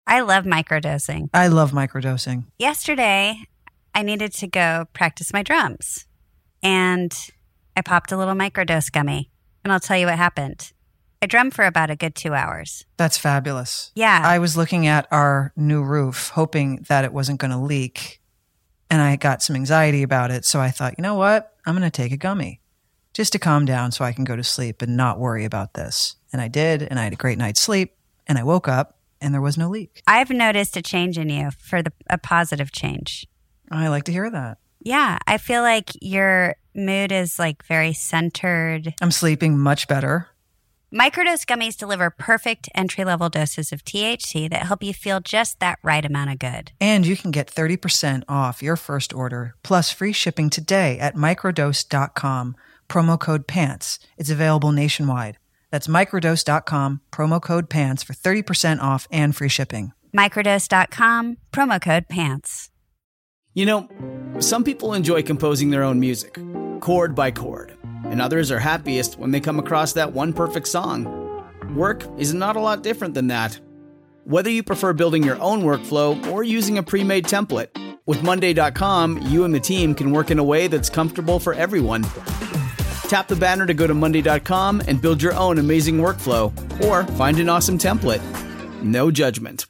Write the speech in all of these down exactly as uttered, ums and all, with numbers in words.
I love microdosing. I love microdosing. Yesterday, I needed to go practice my drums. And I popped a little microdose gummy. And I'll tell you what happened. I drummed for about a good two hours. That's fabulous. Yeah. I was looking at our new roof, hoping that it wasn't going to leak. And I got some anxiety about it. So I thought, you know what? I'm going to take a gummy just to calm down so I can go to sleep and not worry about this. And I did. And I had a great night's sleep. And I woke up and there was no leak. I've noticed a change in you for the, a positive change. I like to hear that. Yeah. I feel like your mood is like very centered. I'm sleeping much better. Microdose gummies deliver perfect entry-level doses of T H C that help you feel just that right amount of good. And you can get thirty percent off your first order, plus free shipping today at microdose dot com, promo code PANTS. It's available nationwide. That's microdose dot com, promo code PANTS for thirty percent off and free shipping. microdose dot com, promo code PANTS. You know, some people enjoy composing their own music, chord by chord. And others are happiest when they come across that one perfect song. Work is not a lot different than that. Whether you prefer building your own workflow or using a pre-made template, with Monday dot com, you and the team can work in a way that's comfortable for everyone. Tap the banner to go to Monday dot com and build your own amazing workflow, or find an awesome template. No judgment.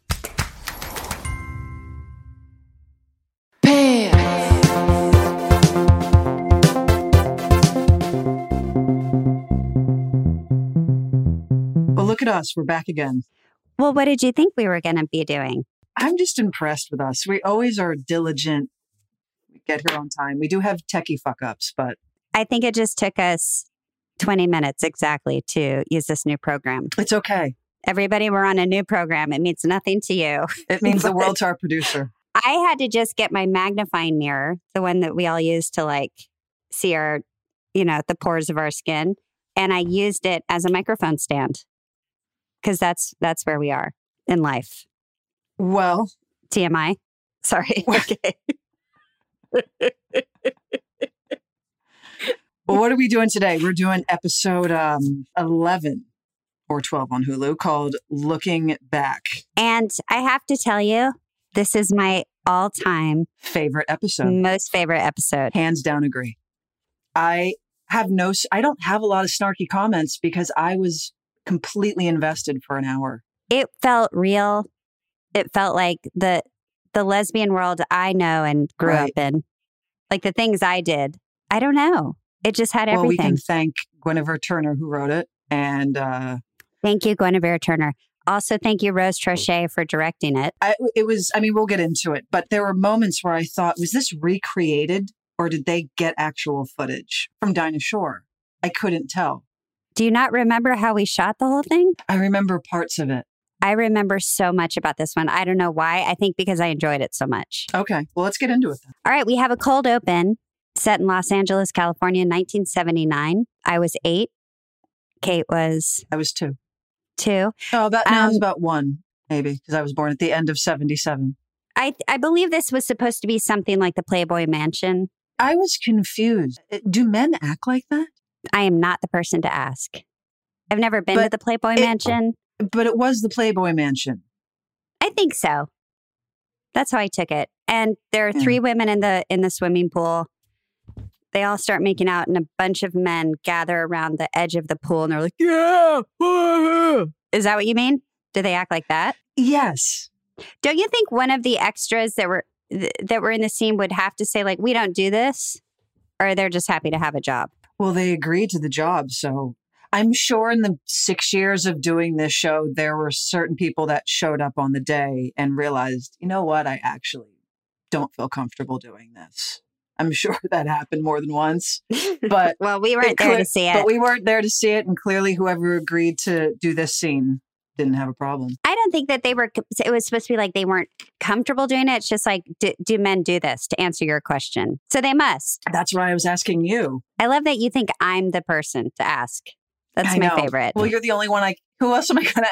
Look at us. We're back again. Well, what did you think we were going to be doing? I'm just impressed with us. We always are diligent. We get here on time. We do have techie fuck ups, but I think it just took us twenty minutes exactly to use this new program. It's okay. Everybody, we're on a new program. It means nothing to you. It means the world to our producer. I had to just get my magnifying mirror, the one that we all use to like see our, you know, the pores of our skin. And I used it as a microphone stand. Because that's that's where we are in life. Well, T M I. Sorry. Okay. Well, what are we doing today? We're doing episode um, eleven or twelve on Hulu called Looking Back. And I have to tell you, this is my all-time favorite episode. Most favorite episode. Hands down agree. I have no, I don't have a lot of snarky comments because I was completely invested for an hour. It felt real. It felt like the the lesbian world I know and grew Right. up in. Like the things I did. I don't know. It just had Well, we everything. can thank Guinevere Turner who wrote it. And uh, Thank you, Guinevere Turner. Also, thank you, Rose Trochet, for directing it. I, it was, I mean, we'll get into it, but there were moments where I thought, was this recreated or did they get actual footage from Dinah Shore? I couldn't tell. Do you not remember how we shot the whole thing? I remember parts of it. I remember so much about this one. I don't know why. I think because I enjoyed it so much. Okay, well, let's get into it then. All right, we have a cold open set in Los Angeles, California, in nineteen seventy-nine. I was eight. Kate was I was two. two. Oh, about, no, I was Um, about one, maybe, because I was born at the end of seventy-seven. I I believe this was supposed to be something like the Playboy Mansion. I was confused. Do men act like that? I am not the person to ask. I've never been to But the Playboy it- Mansion. But it was the Playboy Mansion. I think so. That's how I took it. And there are Yeah. three women in the in the swimming pool. They all start making out, and a bunch of men gather around the edge of the pool, and they're like, "Yeah, uh-huh." Is that what you mean? Do they act like that? Yes. Don't you think one of the extras that were th- that were in the scene would have to say like, "We don't do this," or they're just happy to have a job? Well, they agreed to the job. So I'm sure in the six years of doing this show, there were certain people that showed up on the day and realized, you know what, I actually don't feel comfortable doing this. I'm sure that happened more than once. But well, we weren't it there cle- to see it. But we weren't there to see it. And clearly whoever agreed to do this scene didn't have a problem. I don't think that they were, it was supposed to be like they weren't comfortable doing it. It's just like, do, do men do this, to answer your question? So they must. That's why I was asking you. I love that you think I'm the person to ask. That's I my know. favorite. Well, you're the only one I, who else am I going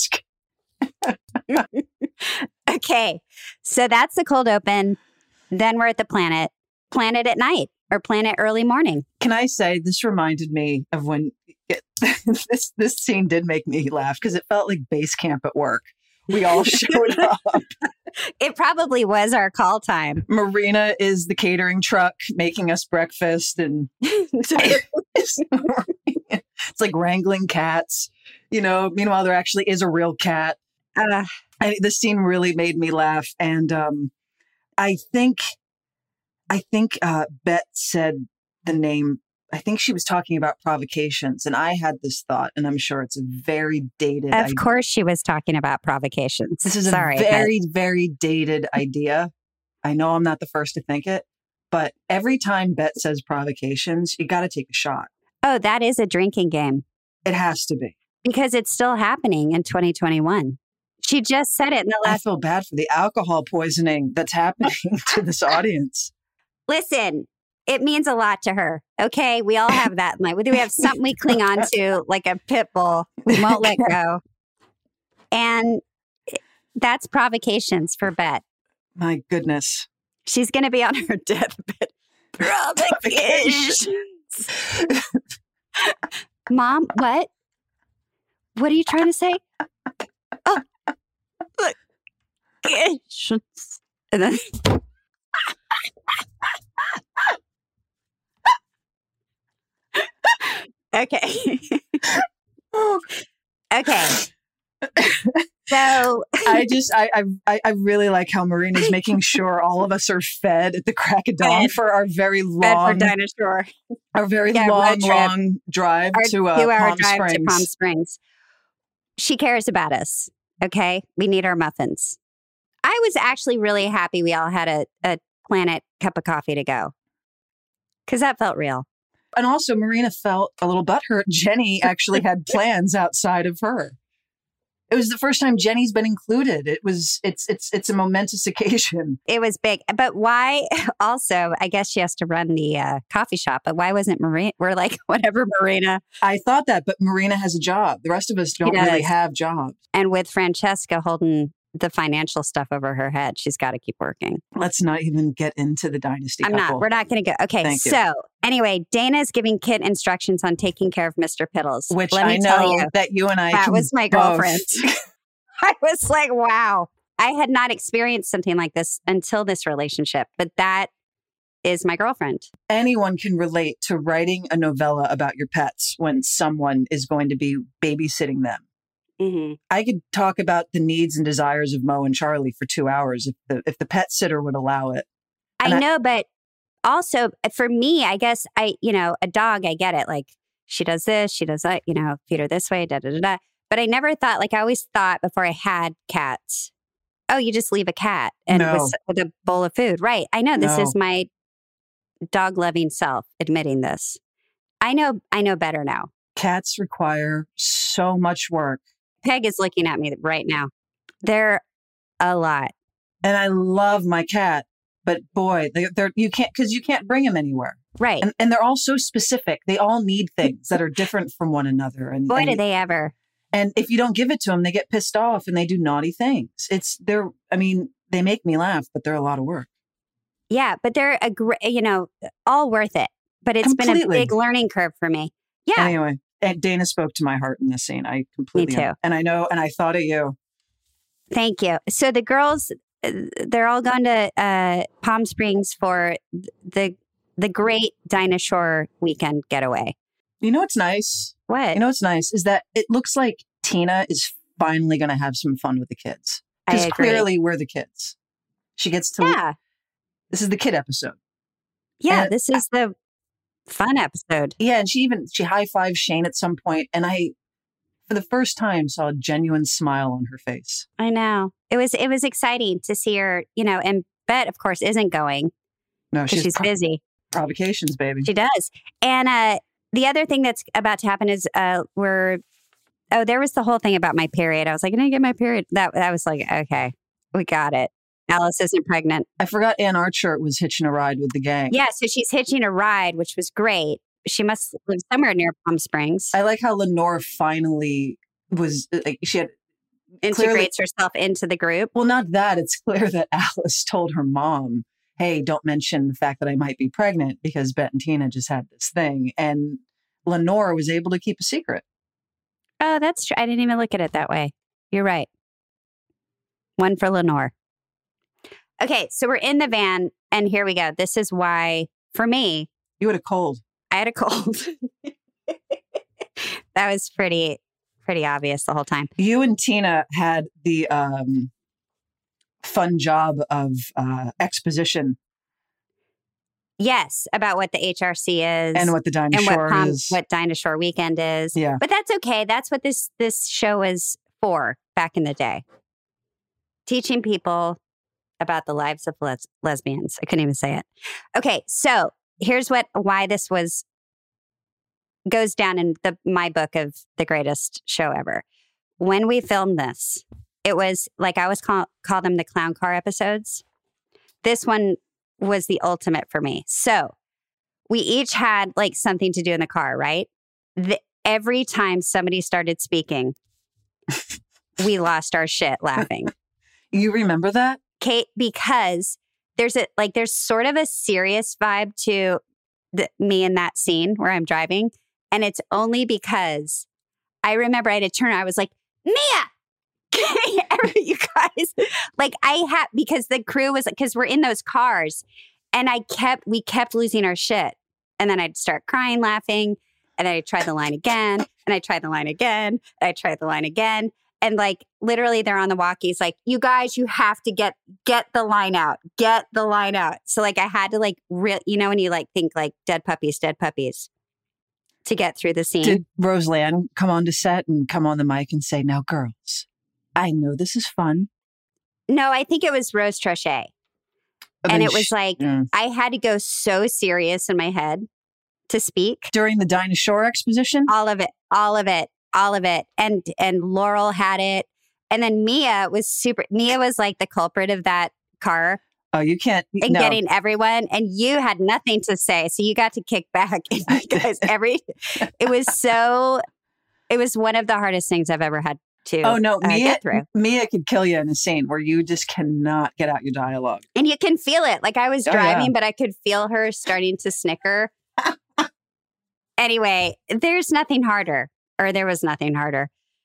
to ask? Okay. So that's the cold open. Then we're at the planet, planet at night or planet early morning. Can I say this reminded me of when it, this this scene did make me laugh because it felt like base camp at work We all showed up. It probably was our call time. Marina is the catering truck making us breakfast, and it's like wrangling cats. You know, meanwhile, there actually is a real cat. Uh, I, this scene really made me laugh. And um, I think, I think uh, Bette said the name, I think she was talking about provocations. And I had this thought, and I'm sure it's a very dated Of idea. course she was talking about provocations. This is Sorry, a very, but... very dated idea. I know I'm not the first to think it, but every time Bette says provocations, you got to take a shot. Oh, that is a drinking game. It has to be. Because it's still happening in twenty twenty-one. She just said it in the last... I feel bad for the alcohol poisoning that's happening to this audience. Listen, it means a lot to her. Okay, we all have that. Like, we have something we cling on to, like a pit bull. We won't let go. And that's provocations for Bette. My goodness. She's going to be on her deathbed. Provocations. Mom, what? What are you trying to say? Oh, look. And then... Okay. Okay. So I just I, I I really like how Marina's making sure all of us are fed at the crack of dawn fed. for our very long Fed for Dinosaur. Our very yeah, long, long drive our to uh, two-hour Palm drive Springs. to Palm Springs. She cares about us. Okay, we need our muffins. I was actually really happy we all had a, a Planet cup of coffee to go because that felt real. And also, Marina felt a little butthurt. Jenny actually had plans outside of her. It was the first time Jenny's been included. It was, it's, it's, it's a momentous occasion. It was big. But why also, I guess she has to run the uh, coffee shop, but why wasn't Marina? We're like, whatever, Marina. I thought that, but Marina has a job. The rest of us don't really have jobs. And with Francesca holding the financial stuff over her head, she's got to keep working. Let's not even get into the dynasty I'm couple. not. We're not going to go. Okay. Thank you. So anyway, Dana's giving Kit instructions on taking care of Mister Piddles. Which Let me I know tell you, that you and I that can was my both. girlfriend. I was like, wow. I had not experienced something like this until this relationship, but that is my girlfriend. Anyone can relate to writing a novella about your pets when someone is going to be babysitting them. Mm-hmm. I could talk about the needs and desires of Mo and Charlie for two hours if the if the pet sitter would allow it. And I know, I, but also for me, I guess I, you know, a dog, I get it. Like she does this, she does that, you know, feed her this way, da da da da. But I never thought, like I always thought before I had cats, oh, you just leave a cat and no. with, with a bowl of food. Right. I know this no. is my dog loving self admitting this. I know, I know better now. Cats require so much work. Peg is looking at me right now. They're a lot. And I love my cat, but boy, they, they're, you can't, because you can't bring them anywhere. Right. And, and they're all so specific. They all need things that are different from one another. And boy, and, do they ever. And if you don't give it to them, they get pissed off and they do naughty things. It's, they're, I mean, they make me laugh, but they're a lot of work. Yeah, but they're, a gr- you know, all worth it. But it's Completely. been a big learning curve for me. Yeah. Anyway. And Dana spoke to my heart in this scene. I completely, Me too. And I know, and I thought of you. Thank you. So the girls, they're all going to uh, Palm Springs for the the great Dinosaur weekend getaway. You know what's nice? What? You know what's nice is that it looks like Tina is finally going to have some fun with the kids. Because clearly we're the kids. She gets to. Yeah. This is the kid episode. Yeah, and this is the fun episode. Yeah, and she even she high-fived Shane at some point, and I, for the first time, saw a genuine smile on her face. I know. It was it was exciting to see her, you know, and Bette, of course, isn't going. No, she's, she's pro- busy. Provocations, baby. She does. And uh, the other thing that's about to happen is uh, we're, oh, there was the whole thing about my period. I was like, I didn't get my period. That, that was like, okay, we got it. Alice isn't pregnant. I forgot Ann Archer was hitching a ride with the gang. Yeah, so she's hitching a ride, which was great. She must live somewhere near Palm Springs. I like how Lenore finally was, like, she had... Integrates clearly, herself into the group. Well, not that. It's clear that Alice told her mom, hey, don't mention the fact that I might be pregnant because Bette and Tina just had this thing. And Lenore was able to keep a secret. Oh, that's true. I didn't even look at it that way. You're right. One for Lenore. Okay, so we're in the van, and here we go. This is why, for me, You had a cold. I had a cold. That was pretty, pretty obvious the whole time. You and Tina had the um, fun job of uh, exposition. Yes, about what the H R C is. And what the Dinah and Shore what, prom, is. what Dinah Shore Weekend is. Yeah. But that's okay. That's what this this show is for back in the day. Teaching people about the lives of les- lesbians. I couldn't even say it. Okay, so here's what why this was goes down in the my book of the greatest show ever. When we filmed this, it was like I always call call them the clown car episodes. This one was the ultimate for me. So we each had like something to do in the car, right? The, every time somebody started speaking, we lost our shit laughing. You remember that? Kate, because there's a like there's sort of a serious vibe to the, me in that scene where I'm driving. And it's only because I remember I had to turn. I was like, Mia, you guys, like I had, because the crew was, because we're in those cars and I kept, we kept losing our shit. And then I'd start crying, laughing. And then I'd try the line again. And I tried the line again. And I tried the line again. And like, literally they're on the walkies, like, you guys, you have to get, get the line out, get the line out. So like, I had to like, real, you know, when you like think like dead puppies, dead puppies to get through the scene. Did Roseanne come on to set and come on the mic and say, now girls, I know this is fun. No, I think it was Rose Trochet. And, and then it was sh- like, yeah. I had to go so serious in my head to speak. During the Dinah Shore exposition? All of it, all of it, all of it. And and Laurel had it. And then Mia was super, Mia was like the culprit of that car. Oh, you can't. And no. getting everyone. And you had nothing to say. So you got to kick back. And you guys, every, it was so, it was one of the hardest things I've ever had to Oh, no. uh, Mia, get through. Mia could kill you in a scene where you just cannot get out your dialogue. And you can feel it. Like I was Oh, driving, yeah. but I could feel her starting to snicker. Anyway, there's nothing harder, or there was nothing harder.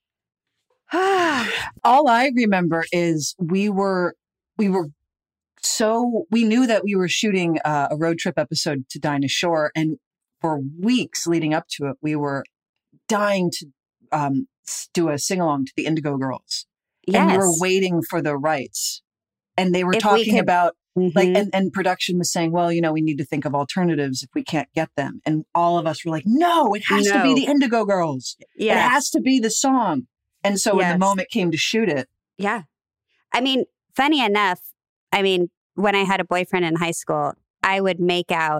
All I remember is we were, we were so, we knew that we were shooting uh, a road trip episode to Dinah Shore. And for weeks leading up to it, we were dying to um, do a sing along to the Indigo Girls. Yes. And we were waiting for the rights. And they were If we talking could- about, Mhm. like, and, and production was saying, well, you know, we need to think of alternatives if we can't get them. And all of us were like, no, it has to be No. the Indigo Girls. It yeah. has to be the song. And so when Yes. the moment came to shoot it, Yeah. I mean, funny enough, I mean, when I had a boyfriend in high school, I would make out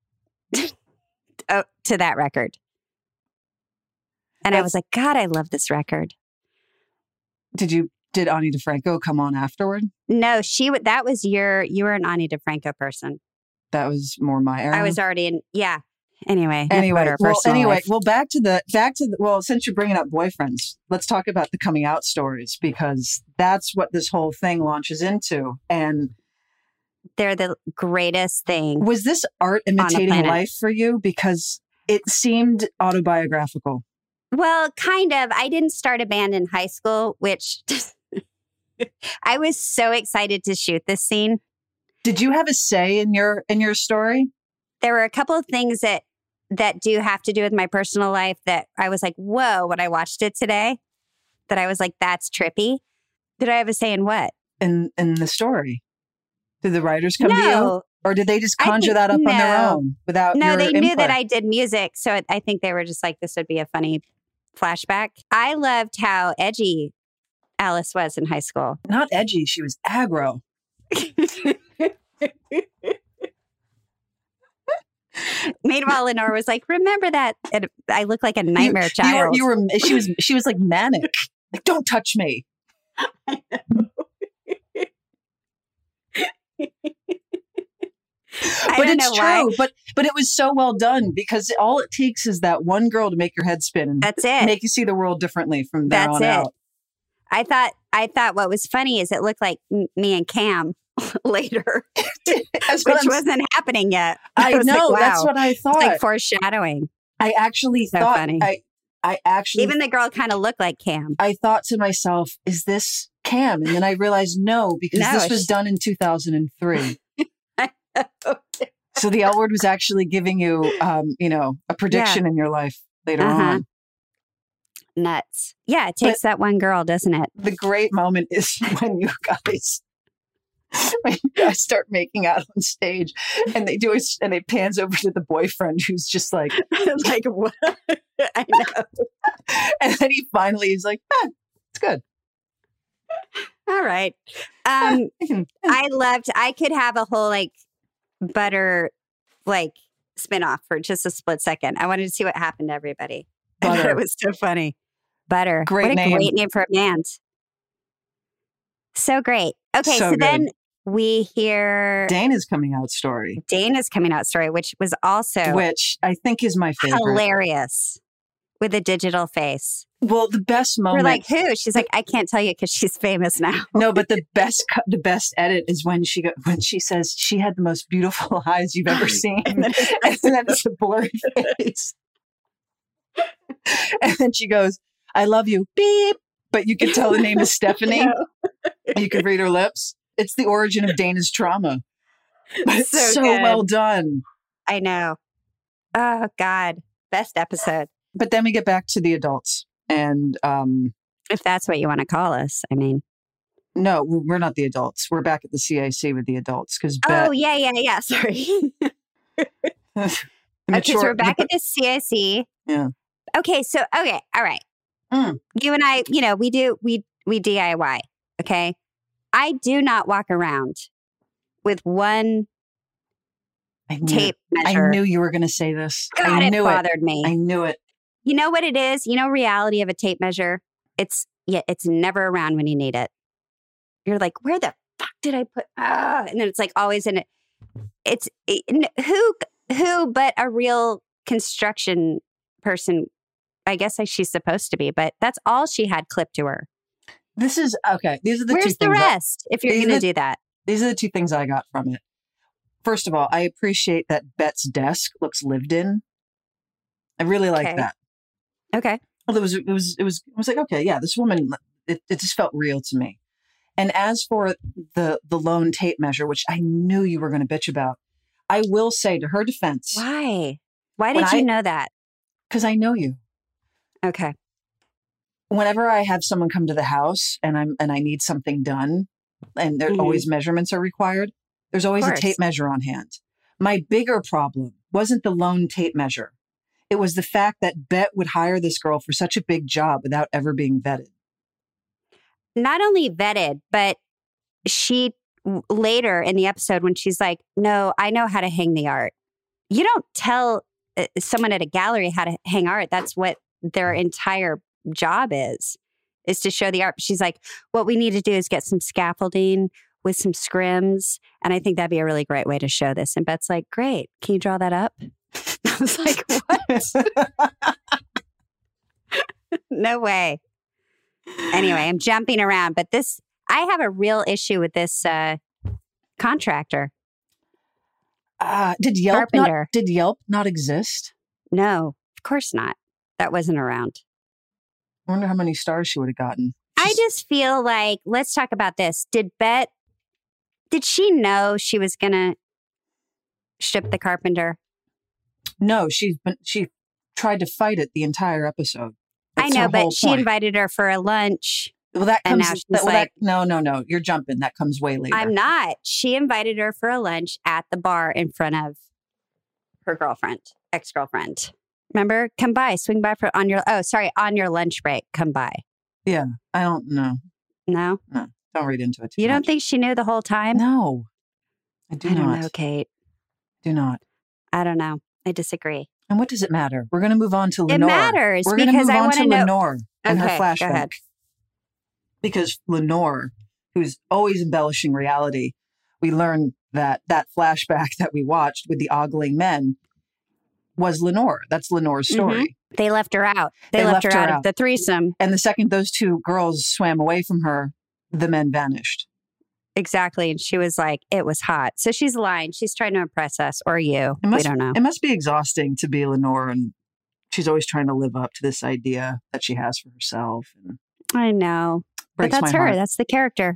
oh, to that record. And I That's- was like, God, I love this record. did you, did Ani DeFranco come on afterward? No, she would, that was your, you were an Ani DeFranco person. That was more my era. I was already in, yeah. Anyway. enough about Anyway, our well, personal anyway, life. well, back to the, back to the, well, since you're bringing up boyfriends, let's talk about the coming out stories because that's what this whole thing launches into. And They're the greatest thing. was this art the imitating planet. life for you? Because it seemed autobiographical. Well, kind of. I didn't start a band in high school, which I was so excited to shoot this scene. Did you have a say in your, in your story? There were a couple of things that that do have to do with my personal life that I was like, whoa, when I watched it today, that I was like, that's trippy. Did I have a say in what? In, in the story? Did the writers come to you? No, Or did they just I conjure think- that up on their no. own without no, your they knew input? that I did music. So I think they were just like, this would be a funny flashback. I loved how edgy Alice was in high school. Not edgy, she was aggro. Meanwhile, Lenore was like, remember that? And I look like a nightmare you, child. You were, you were, she was, she was like manic. Like, don't touch me. I But don't it's know true. why. But but it was so well done because all it takes is that one girl to make your head spin and That's it. make you see the world differently from there That's on it. out. I thought I thought what was funny is it looked like m- me and Cam later, That's what which I'm- wasn't happening yet. I was like, know. wow. That's what I It's thought. like foreshadowing. I actually So thought. funny. I I actually Even the girl kind of looked like Cam. I thought to myself, is this Cam. And then I realized no, because No, this was she- done in two thousand three. So the L Word was actually giving you, um, you know, a prediction in your life later Uh-huh. on. Nuts. Yeah, it takes that one girl, doesn't it? The great moment is when you guys, when you guys start making out on stage, and they do it, and it pans over to the boyfriend who's just like, Like what? I know. and then he finally is like, eh, it's good. All right. Um, I can- I loved. I could have a whole like butter like spinoff for just a split second. I wanted to see what happened to everybody. I thought Butter. it was so funny. Butter. Great what a name. great name for a band. So great. Okay, So so, then we hear Dana's coming out story, Dana's coming out story, which was also which I think is my favorite. hilarious with a digital face. Well, the best We're moment. like, who? She's like, I can't tell you because she's famous now. No, but the best cu- the best edit is when she go, when she says she had the most beautiful eyes you've ever seen, And then it's- and then it's a blurry face, and then she goes, "I love you, beep." But you can tell the name is Stephanie. No. You can read her lips. It's the origin of Dana's trauma, but it's So so, good. well done. I know. Oh God, best episode. But then we get back to the adults, and um, If that's what you want to call us. I mean, no, we're not the adults. We're back at the C I C with the adults because Bet, oh yeah, yeah, yeah. Sorry. the Okay, so mature- we're back the- at the C I C. Yeah. Okay, so okay, all right. Mm. You and I, you know, we do we we D I Y. Okay, I do not walk around with one I knew, tape I measure. knew you were going to say this. God, I it knew it. bothered me. I knew it. You know what it is? You know, reality of a tape measure. It's yeah, it's never around when you need it. You're like, where the fuck did I put? Ah, and then it's like always in it. It's it, n- who who but a real construction person. I guess like she's supposed to be, but that's all she had clipped to her. This is okay. These are the two Where's the things. I- rest? If you're these are going to the- do that, these are the two things I got from it. First of all, I appreciate that Bet's desk looks lived in. I really like Okay. that. okay. Well, it was, it was, it was, I was like, okay, yeah, this woman, it, it just felt real to me. And as for the the lone tape measure, which I knew you were going to bitch about, I will say to her defense, Why? Why When did you I- know that? because I know you. Okay. Whenever I have someone come to the house and I'm and I need something done, and there Mhm. always measurements are required, there's always a course. tape measure on hand. My bigger problem wasn't the lone tape measure. It was the fact that Bet would hire this girl for such a big job without ever being vetted. Not only vetted, but she w- later in the episode when she's like, "No, I know how to hang the art." You don't tell uh, someone at a gallery how to hang art. That's what their entire job is, is to show the art. But she's like, "What we need to do is get some scaffolding with some scrims, and I think that'd be a really great way to show this." And Bet's like, "Great, can you draw that up?" I was like, "What? No way." Anyway, I'm jumping around, but this, I have a real issue with this uh, contractor. Uh, did Yelp not, Carpenter. did Yelp not exist? No, of course not. That wasn't around. I wonder how many stars she would have gotten. I just feel like, let's talk about this. Did Bet, did she know she was going to ship the carpenter? No, she's been she tried to fight it the entire episode. I That's know, her but whole she point. invited her for a lunch. Well, that and comes. now she's that, well, like- that, no, no, no. You're jumping. That comes way later. I'm not. She invited her for a lunch at the bar in front of her girlfriend, ex-girlfriend. Remember? Come by, swing by for on your, oh, sorry, on your lunch break. Come by. Yeah, I don't know. No? Don't read into it. Too You don't much. think she knew the whole time? No, I do I don't not. know, Kate. Do not. I don't know. I disagree. And what does it matter? We're going to move on to It Lenore. matters We're going to because move I on want to to know. Lenore and Okay, her go flashback. ahead. Because Lenore, who's always embellishing reality, we learn that that flashback that we watched with the ogling men was Lenore. That's Lenore's story. They left her out. They, They left, left her her out, out. of the threesome. And the second those two girls swam away from her, the men vanished. Exactly. And she was like, it was hot. So she's lying. She's trying to impress us or you. It must, we don't know. It must be exhausting to be Lenore, and she's always trying to live up to this idea that she has for herself. And I know. but Breaks that's my her. heart. That's the character.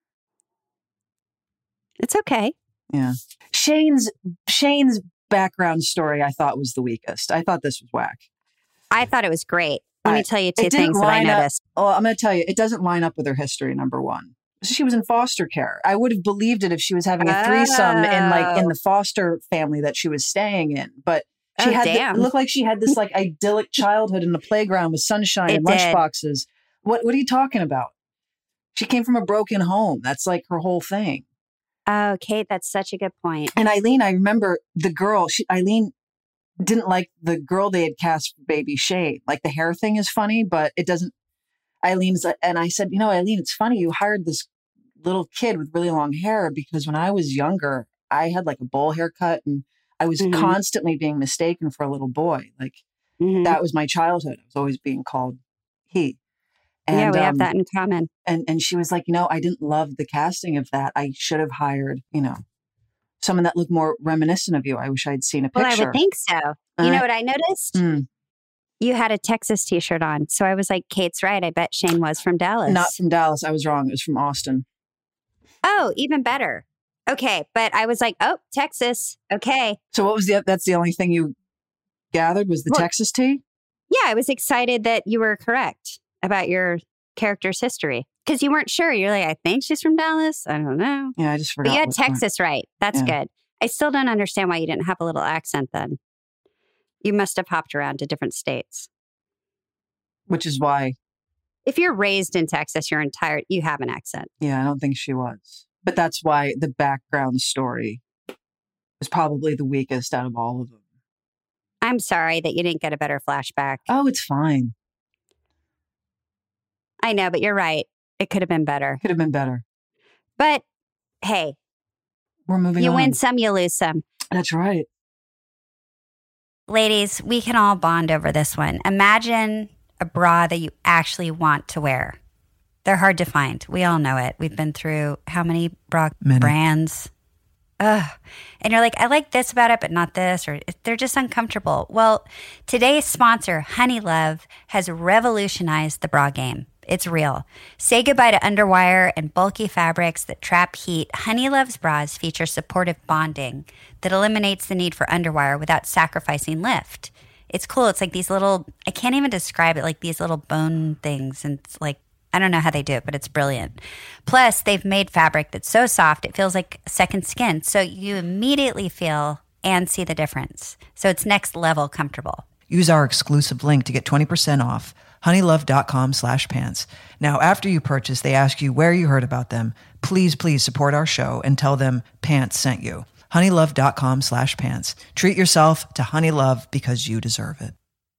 It's okay. Yeah. Shane's Shane's background story I thought was the weakest. I thought this was whack. I thought it was great. Let I, me tell you two it didn't things that I line up- noticed. Oh, I'm going to tell you, it doesn't line up with her history, number one. She was in foster care. I would have believed it if she was having a threesome in like in the foster family that she was staying in. But she Oh, had the, damn. it looked like she had this like idyllic childhood in the playground with sunshine It and did. lunchboxes. What what are you talking about? She came from a broken home. That's like her whole thing. Oh, Kate, that's such a good point. And Eileen, I remember the girl, she, Eileen didn't like the girl they had cast for Baby Shane. Like the hair thing is funny, but it doesn't. Eileen's, and I said, you know, Eileen, it's funny. You hired this little kid with really long hair because when I was younger, I had like a bowl haircut and I was Mhm. constantly being mistaken for a little boy. Like Mhm. that was my childhood. I was always being called he. And, yeah, we have um, that in common. And and she was like, you know, I didn't love the casting of that. I should have hired, you know, someone that looked more reminiscent of you. I wish I'd seen a picture. Well, I would think so. You Uh, know what I noticed? Mm, You had a Texas t-shirt on. So I was like, Kate's right. I bet Shane was from Dallas. not from Dallas. I was wrong. It was from Austin. Oh, even better. Okay. But I was like, oh, Texas. Okay. So what was the, that's the only thing you gathered was the Well- Texas tea? Yeah, I was excited that you were correct about your character's history because you weren't sure. You're like, I think she's from Dallas. I don't know. Yeah, I just But forgot. you had what part. Texas right. That's Yeah. good. I still don't understand why you didn't have a little accent then. You must have hopped around to different states. Which is why, If you're raised in Texas, your entire you have an accent. yeah, I don't think she was. But that's why the background story was probably the weakest out of all of them. I'm sorry that you didn't get a better flashback. Oh, it's fine. I know, but you're right. It could have been better. Could have been better. But hey, We're moving you on. win some, you lose some. That's right. Ladies, we can all bond over this one. Imagine a bra that you actually want to wear. They're hard to find. We all know it. We've been through how many bra Many. brands? Ugh. And you're like, I like this about it, but not this, or they're just uncomfortable. Well, today's sponsor, Honeylove, has revolutionized the bra game. It's real. Say goodbye to underwire and bulky fabrics that trap heat. Honeylove's bras feature supportive bonding that eliminates the need for underwire without sacrificing lift. It's cool. It's like these little, I can't even describe it, like these little bone things. And it's like, I don't know how they do it, but it's brilliant. Plus, they've made fabric that's so soft, it feels like second skin. So you immediately feel and see the difference. So it's next level comfortable. Use our exclusive link to get twenty percent off. honeylove.com slash pants. Now, after you purchase, they ask you where you heard about them. Please, please support our show and tell them Pants sent you. honeylove.com slash pants. Treat yourself to Honeylove because you deserve it.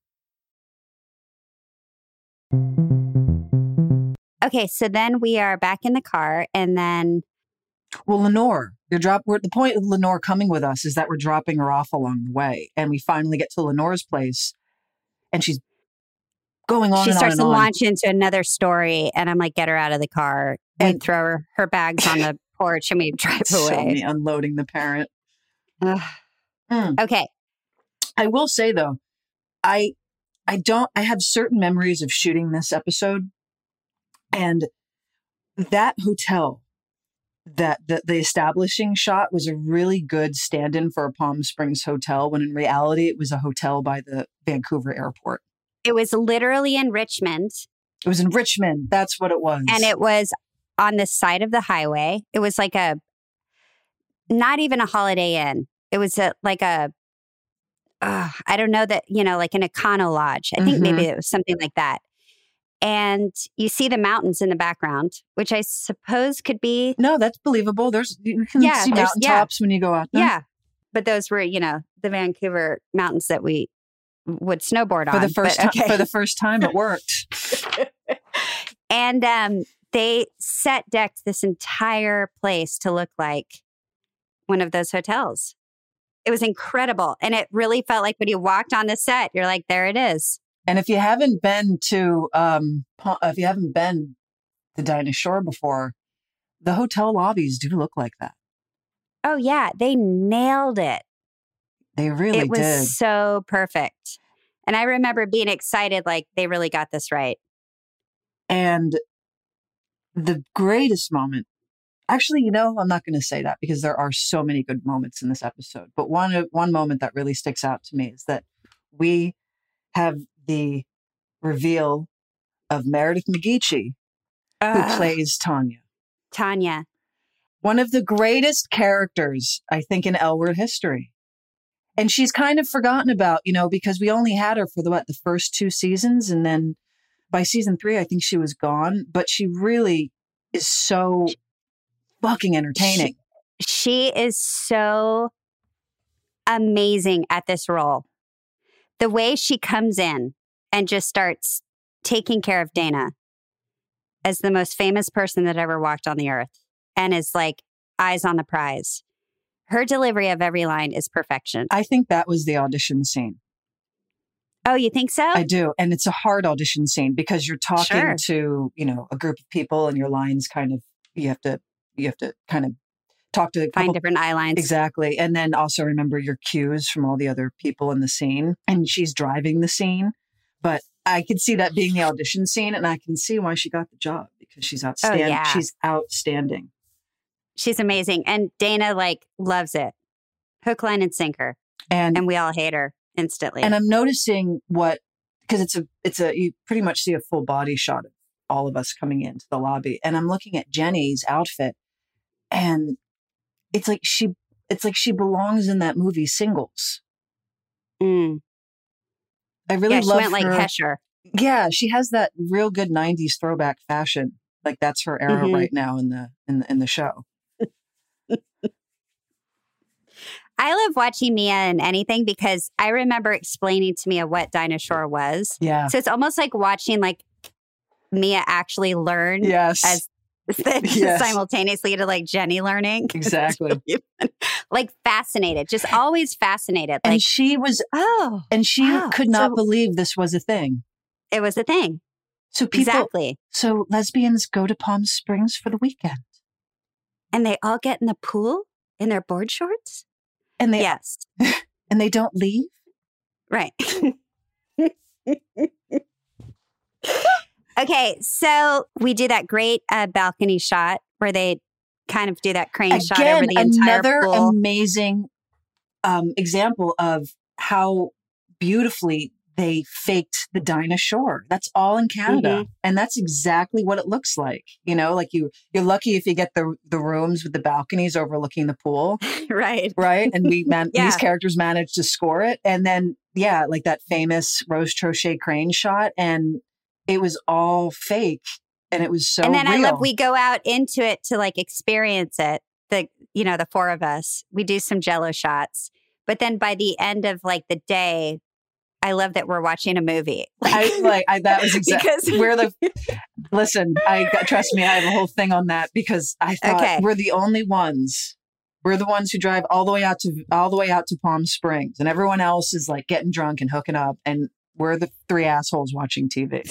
Okay, so then we are back in the car, and then Well, Lenore, you're drop. We're, the point of Lenore coming with us is that we're dropping her off along the way, and we finally get to Lenore's place, and she's going on she and starts on to and on. launch into another story, and I'm like, get her out of the car and And- throw her, her bags on the porch, and we drive So away. me unloading the parent. Ugh. Mm. Okay, I will say though, I I don't I have certain memories of shooting this episode, and that hotel, that the, the establishing shot was a really good stand-in for a Palm Springs hotel, when in reality it was a hotel by the Vancouver airport. it was literally in Richmond, It was in Richmond. That's what it was. and it was on the side of the highway. It was like a, not even a Holiday Inn. It was a like a, uh, I don't know that, you know, like an Econo Lodge. I think Mhm. maybe it was something like that. And you see the mountains in the background, which I suppose could be, No, that's believable. There's you can Yeah, see there's- mountaintops when you go out there. yeah. But those were, you know, the Vancouver mountains that we would snowboard For on. the first but, time, okay. for the first time, it worked. And um, they set decked this entire place to look like one of those hotels. It was incredible. And it really felt like when you walked on the set, you're like, there it is. And if you haven't been to, um, Pa- if you haven't been to Dinah Shore before, the hotel lobbies do look like that. Oh, yeah. They nailed it. They really it was did. so perfect. And I remember being excited, like they really got this right. And the greatest moment, actually, you know, I'm not going to say that because there are so many good moments in this episode. But one one moment that really sticks out to me is that we have the reveal of Meredith McGeechee, who Ugh. plays Tanya. Tanya. One of the greatest characters, I think, in L Word history. And she's kind of forgotten about, you know, because we only had her for the, what, the first two seasons. And then by season three, I think she was gone. But she really is so fucking entertaining. She, she is so amazing at this role. The way she comes in and just starts taking care of Dana as the most famous person that ever walked on the earth and is like eyes on the prize. Her delivery of every line is perfection. I think that was the audition scene. Oh, you think so? I do. And it's a hard audition scene because you're talking Sure. to, you know, a group of people and your lines kind of, you have to, you have to kind of talk to a Find couple, different eye lines. exactly. And then also remember your cues from all the other people in the scene. And she's driving the scene. But I could see that being the audition scene, and I can see why she got the job because she's outstanding. Oh, yeah. She's outstanding. She's amazing. And Dana like loves it. Hook, line, and sinker. And And we all hate her instantly. and I'm noticing what, because it's a it's a you pretty much see a full body shot of all of us coming into the lobby. And I'm looking at Jenny's outfit, and it's like she it's like she belongs in that movie Singles. Mm. I really Yeah, she love went like her. Hesher. Yeah, she has that real good nineties throwback fashion. Like that's her era Mhm. right now in the in the, in the show. I love watching Mia in anything because I remember explaining to Mia what Dinah Shore was. Yeah. So it's almost like watching like Mia actually learn Yes. as Yes. simultaneously to like Jenny learning. Exactly. Like fascinated, just always fascinated. And Like, she was oh, and she wow. could not So- believe this was a thing. it was a thing. So people Exactly. so lesbians go to Palm Springs for the weekend. And they all get in the pool in their board shorts? And they Yes. and they don't leave. Right. Okay, so we do that great uh, balcony shot where they kind of do that crane shot over the entire another pool. amazing um, example of how beautifully they faked the Dinah Shore. That's all in Canada, Mhm. and that's exactly what it looks like. You know, like you you're lucky if you get the the rooms with the balconies overlooking the pool, Right. right? And we man- Yeah. these characters managed to score it, and then yeah, like that famous Rose Trochet crane shot, and it was all fake, and it was so. And then I real. love we go out into it to like experience it. The you know, the four of us. We do some jello shots. But then by the end of like the day, I love that we're watching a movie. I like I, that was exactly Because- we're the listen. I got, trust me, I have a whole thing on that because I thought Okay. we're the only ones. We're the ones who drive all the way out to all the way out to Palm Springs, and everyone else is like getting drunk and hooking up, and we're the three assholes watching T V.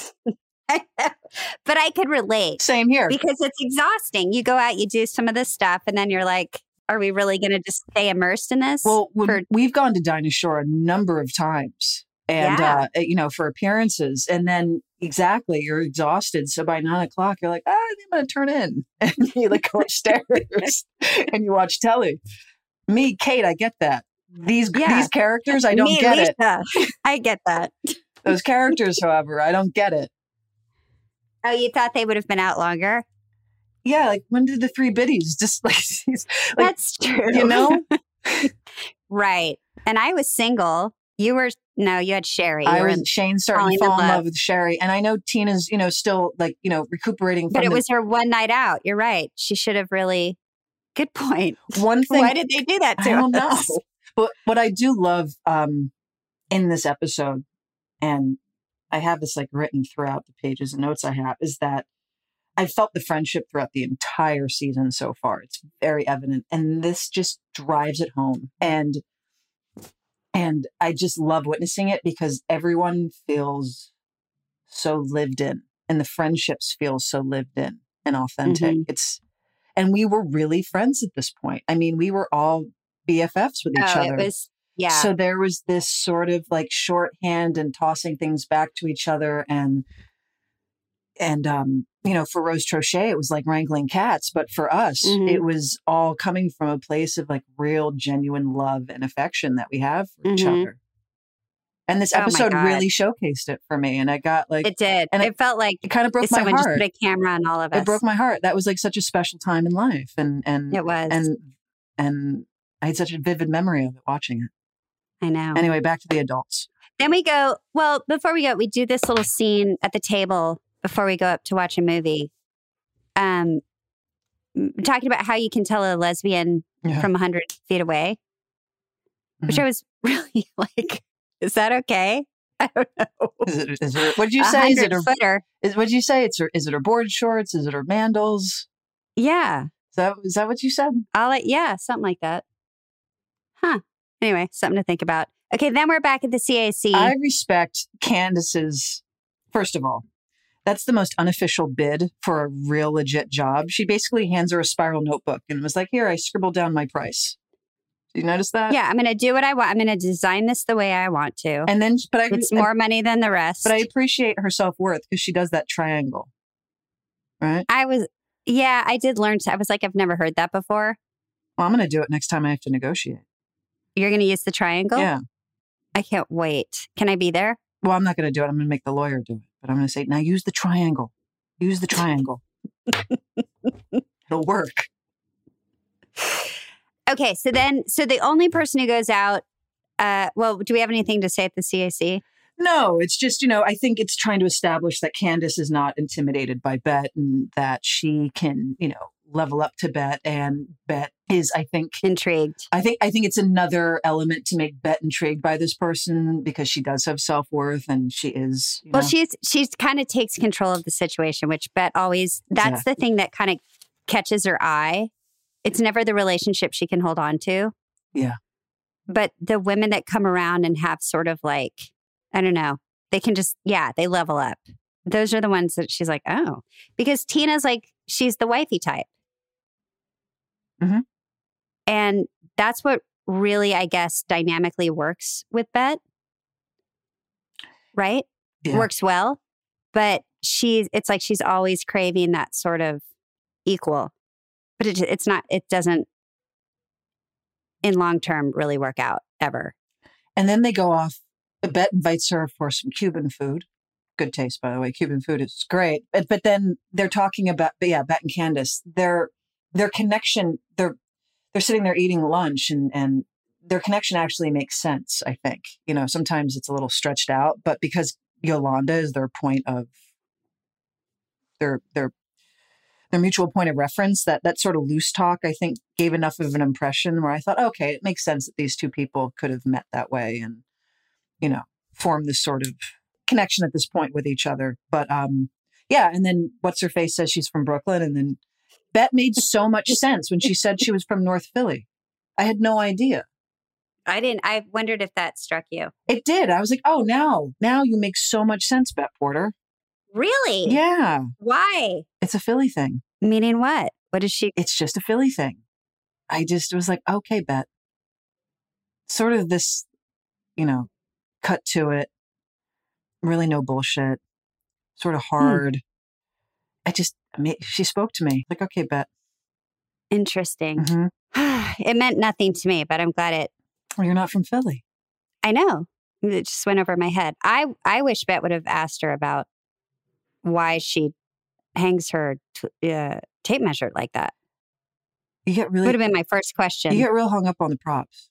But I could relate Same here. because it's exhausting. You go out, you do some of this stuff, and then you're like, are we really going to just stay immersed in this? Well, when for- we've gone to Dinah Shore a number of times, and Yeah. uh, you know, for appearances, and then exactly, you're exhausted. So by nine o'clock, you're like, ah, I think I'm going to turn in, and you like go upstairs and you watch telly. Me, Kate, I get that. These Yeah. these characters, I don't Me, get it. Lisa. I get that. Those characters, however, I don't get it. Oh, you thought they would have been out longer? Yeah, like when did the three biddies just like, like That's true. you know? Right. And I was single. You were, no, you had Sherry. You I were was in- Shane starting falling to fall in in love love. with Sherry, and I know Tina's, you know, still like you know recuperating from but it the was her one night out. You're right. She should have really, good point. one thing. Why did they do that to I don't us? know. But what I do love um, in this episode, and I have this like written throughout the pages and notes I have, is that I felt the friendship throughout the entire season so far. It's very evident, and this just drives it home. And and I just love witnessing it because everyone feels so lived in, and the friendships feel so lived in and authentic. Mhm. It's and we were really friends at this point. I mean, we were all B F Fs with each Oh, other. it was, yeah. So there was this sort of like shorthand and tossing things back to each other. And and, um, you know, for Rose Trochet, it was like wrangling cats. But for us, Mhm. it was all coming from a place of like real, genuine love and affection that we have for each Mhm. other. And this Oh my episode God. really showcased it for me. And I got like, It did. and it, it- felt like it kind of broke my someone just heart. put a camera on all of us. It broke my heart. That was like such a special time in life. And, and, It was. and, and I had such a vivid memory of it watching it. I know. Anyway, back to the adults. Then we go, well, before we go, we do this little scene at the table before we go up to watch a movie. Um, m- talking about how you can tell a lesbian Yeah. from one hundred feet away, which Mhm. I was really like, is that okay? I don't know. Is it, is it, what did you A say? Is it hundred her, footer. is, what did you say? It's her, is it her board shorts? Is it her mandals? Yeah. Is that, is that what you said? I'll let, yeah, something like that. Huh. Anyway, something to think about. Okay, then we're back at the C A C. I respect Candace's, first of all, that's the most unofficial bid for a real legit job. She basically hands her a spiral notebook and was like, here, I scribbled down my price. Did you notice that? Yeah, I'm going to do what I want. I'm going to design this the way I want to. And then, but I, It's more money than the rest. but I appreciate her self-worth because she does that triangle. Right? I was, yeah, I did learn. To, I was like, I've never heard that before. Well, I'm going to do it next time I have to negotiate. You're going to use the triangle? Yeah. I can't wait. Can I be there? Well, I'm not going to do it. I'm going to make the lawyer do it. But I'm going to say, now use the triangle. Use the triangle. It'll work. Okay, so then, so the only person who goes out, uh, well, do we have anything to say at the C A C? No, it's just, you know, I think it's trying to establish that Candace is not intimidated by Bet and that she can, you know, level up to Bet, and Bet is, I think, Intrigued. I think, I think it's another element to make Bet intrigued by this person because she does have self-worth and she is, you Well, know, she's she's kind of takes control of the situation, which Bet always, that's the thing that kind of catches her eye. It's never the relationship she can hold on to. Yeah. But the women that come around and have sort of like, I don't know, they can just, yeah, they level up. Those are the ones that she's like, oh, because Tina's like, she's the wifey type. Mhm. And that's what really, I guess, dynamically works with Bet. Right? Yeah. Works well. But she's, it's like she's always craving that sort of equal. But it, it's not, it doesn't in long term really work out ever. And then they go off. Bet invites her for some Cuban food. Good taste, by the way. Cuban food is great. But, but then they're talking about, but yeah, Bet and Candace, their their connection. They're they're sitting there eating lunch, and and their connection actually makes sense. I think, you know, sometimes it's a little stretched out, but because Yolanda is their point of their their their mutual point of reference, that that sort of loose talk, I think, gave enough of an impression where I thought, okay, it makes sense that these two people could have met that way and, you know, form this sort of connection at this point with each other. But um, yeah, and then what's her face says she's from Brooklyn, and then Bet made so much sense when she said she was from North Philly. I had no idea. I didn't, I wondered if that struck you. It did. I was like, oh, now, now you make so much sense, Bet Porter. Really? Yeah, Why? it's a Philly thing. Meaning what? What is she? It's just a Philly thing. I just was like, okay, Bet. Sort of this, you know, cut to it. Really no bullshit. Sort of hard. Hmm. I just, I mean, she spoke to me. Like, okay, Bet. Interesting. Mm-hmm. It meant nothing to me, but I'm glad it, Well, you're not from Philly. I know. It just went over my head. I, I wish Bet would have asked her about why she hangs her t- uh, tape measure like that. You get really, Would have been my first question. you get real hung up on the props.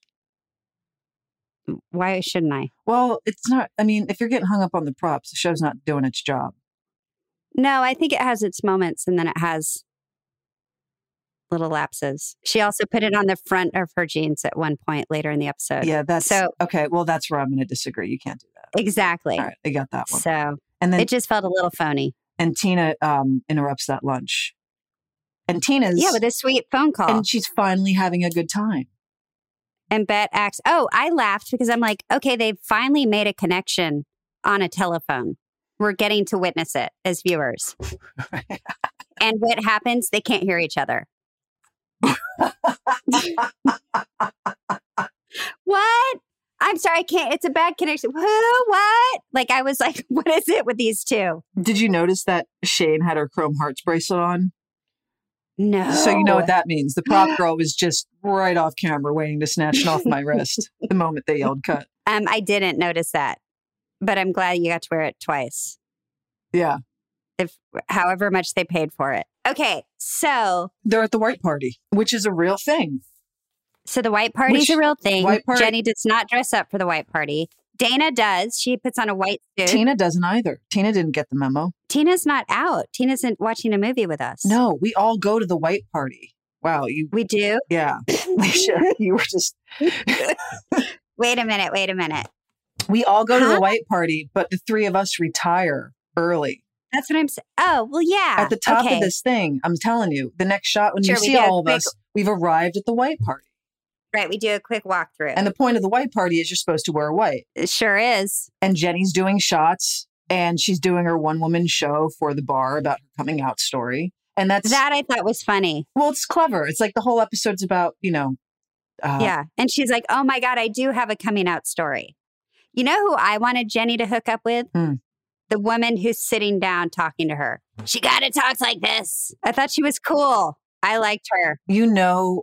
Why shouldn't I? Well, it's not, I mean, if you're getting hung up on the props, the show's not doing its job. No, I think it has its moments and then it has little lapses. She also put it on the front of her jeans at one point later in the episode. Yeah, that's, So- okay, well, that's where I'm going to disagree. You can't do that. Exactly. All right, I got that one. So And then, it just felt a little phony. and Tina um, interrupts that lunch. And Tina's, Yeah, with a sweet phone call. and she's finally having a good time. And Bet acts, oh, I laughed because I'm like, okay, they've finally made a connection on a telephone. We're getting to witness it as viewers. And what happens? They can't hear each other. What? I'm sorry, I can't. It's a bad connection. Who? What? Like, I was like, what is it with these two? Did you notice that Shane had her Chrome Hearts bracelet on? No. So you know what that means. The prop girl was just right off camera waiting to snatch it off my wrist the moment they yelled cut. Um, I didn't notice that, but I'm glad you got to wear it twice. Yeah. If however much they paid for it. Okay, so they're at the white party, which is a real thing. So the white party's Which, a real thing. White party, Jenny does not dress up for the white party. Dana does. She puts on a white suit. Tina doesn't either. Tina didn't get the memo. Tina's not out. Tina's not watching a movie with us. No, we all go to the white party. Wow, you. We do? Yeah, Alicia, you were just. Wait a minute. Wait a minute. We all go huh? to the white party, but the three of us retire early. That's what I'm saying. Oh, well, yeah. At the top okay. of this thing, I'm telling you, the next shot when sure, you see all of quick, us, we've arrived at the white party. Right. We do a quick walkthrough. And the point of the white party is you're supposed to wear white. It sure is. And Jenny's doing shots and she's doing her one woman show for the bar about her coming out story. And that's that I thought was funny. Well, it's clever. It's like the whole episode's about, you know. Uh, yeah. And she's like, oh my God, I do have a coming out story. You know who I wanted Jenny to hook up with? Mm. The woman who's sitting down talking to her. She got to talk like this. I thought she was cool. I liked her. You know,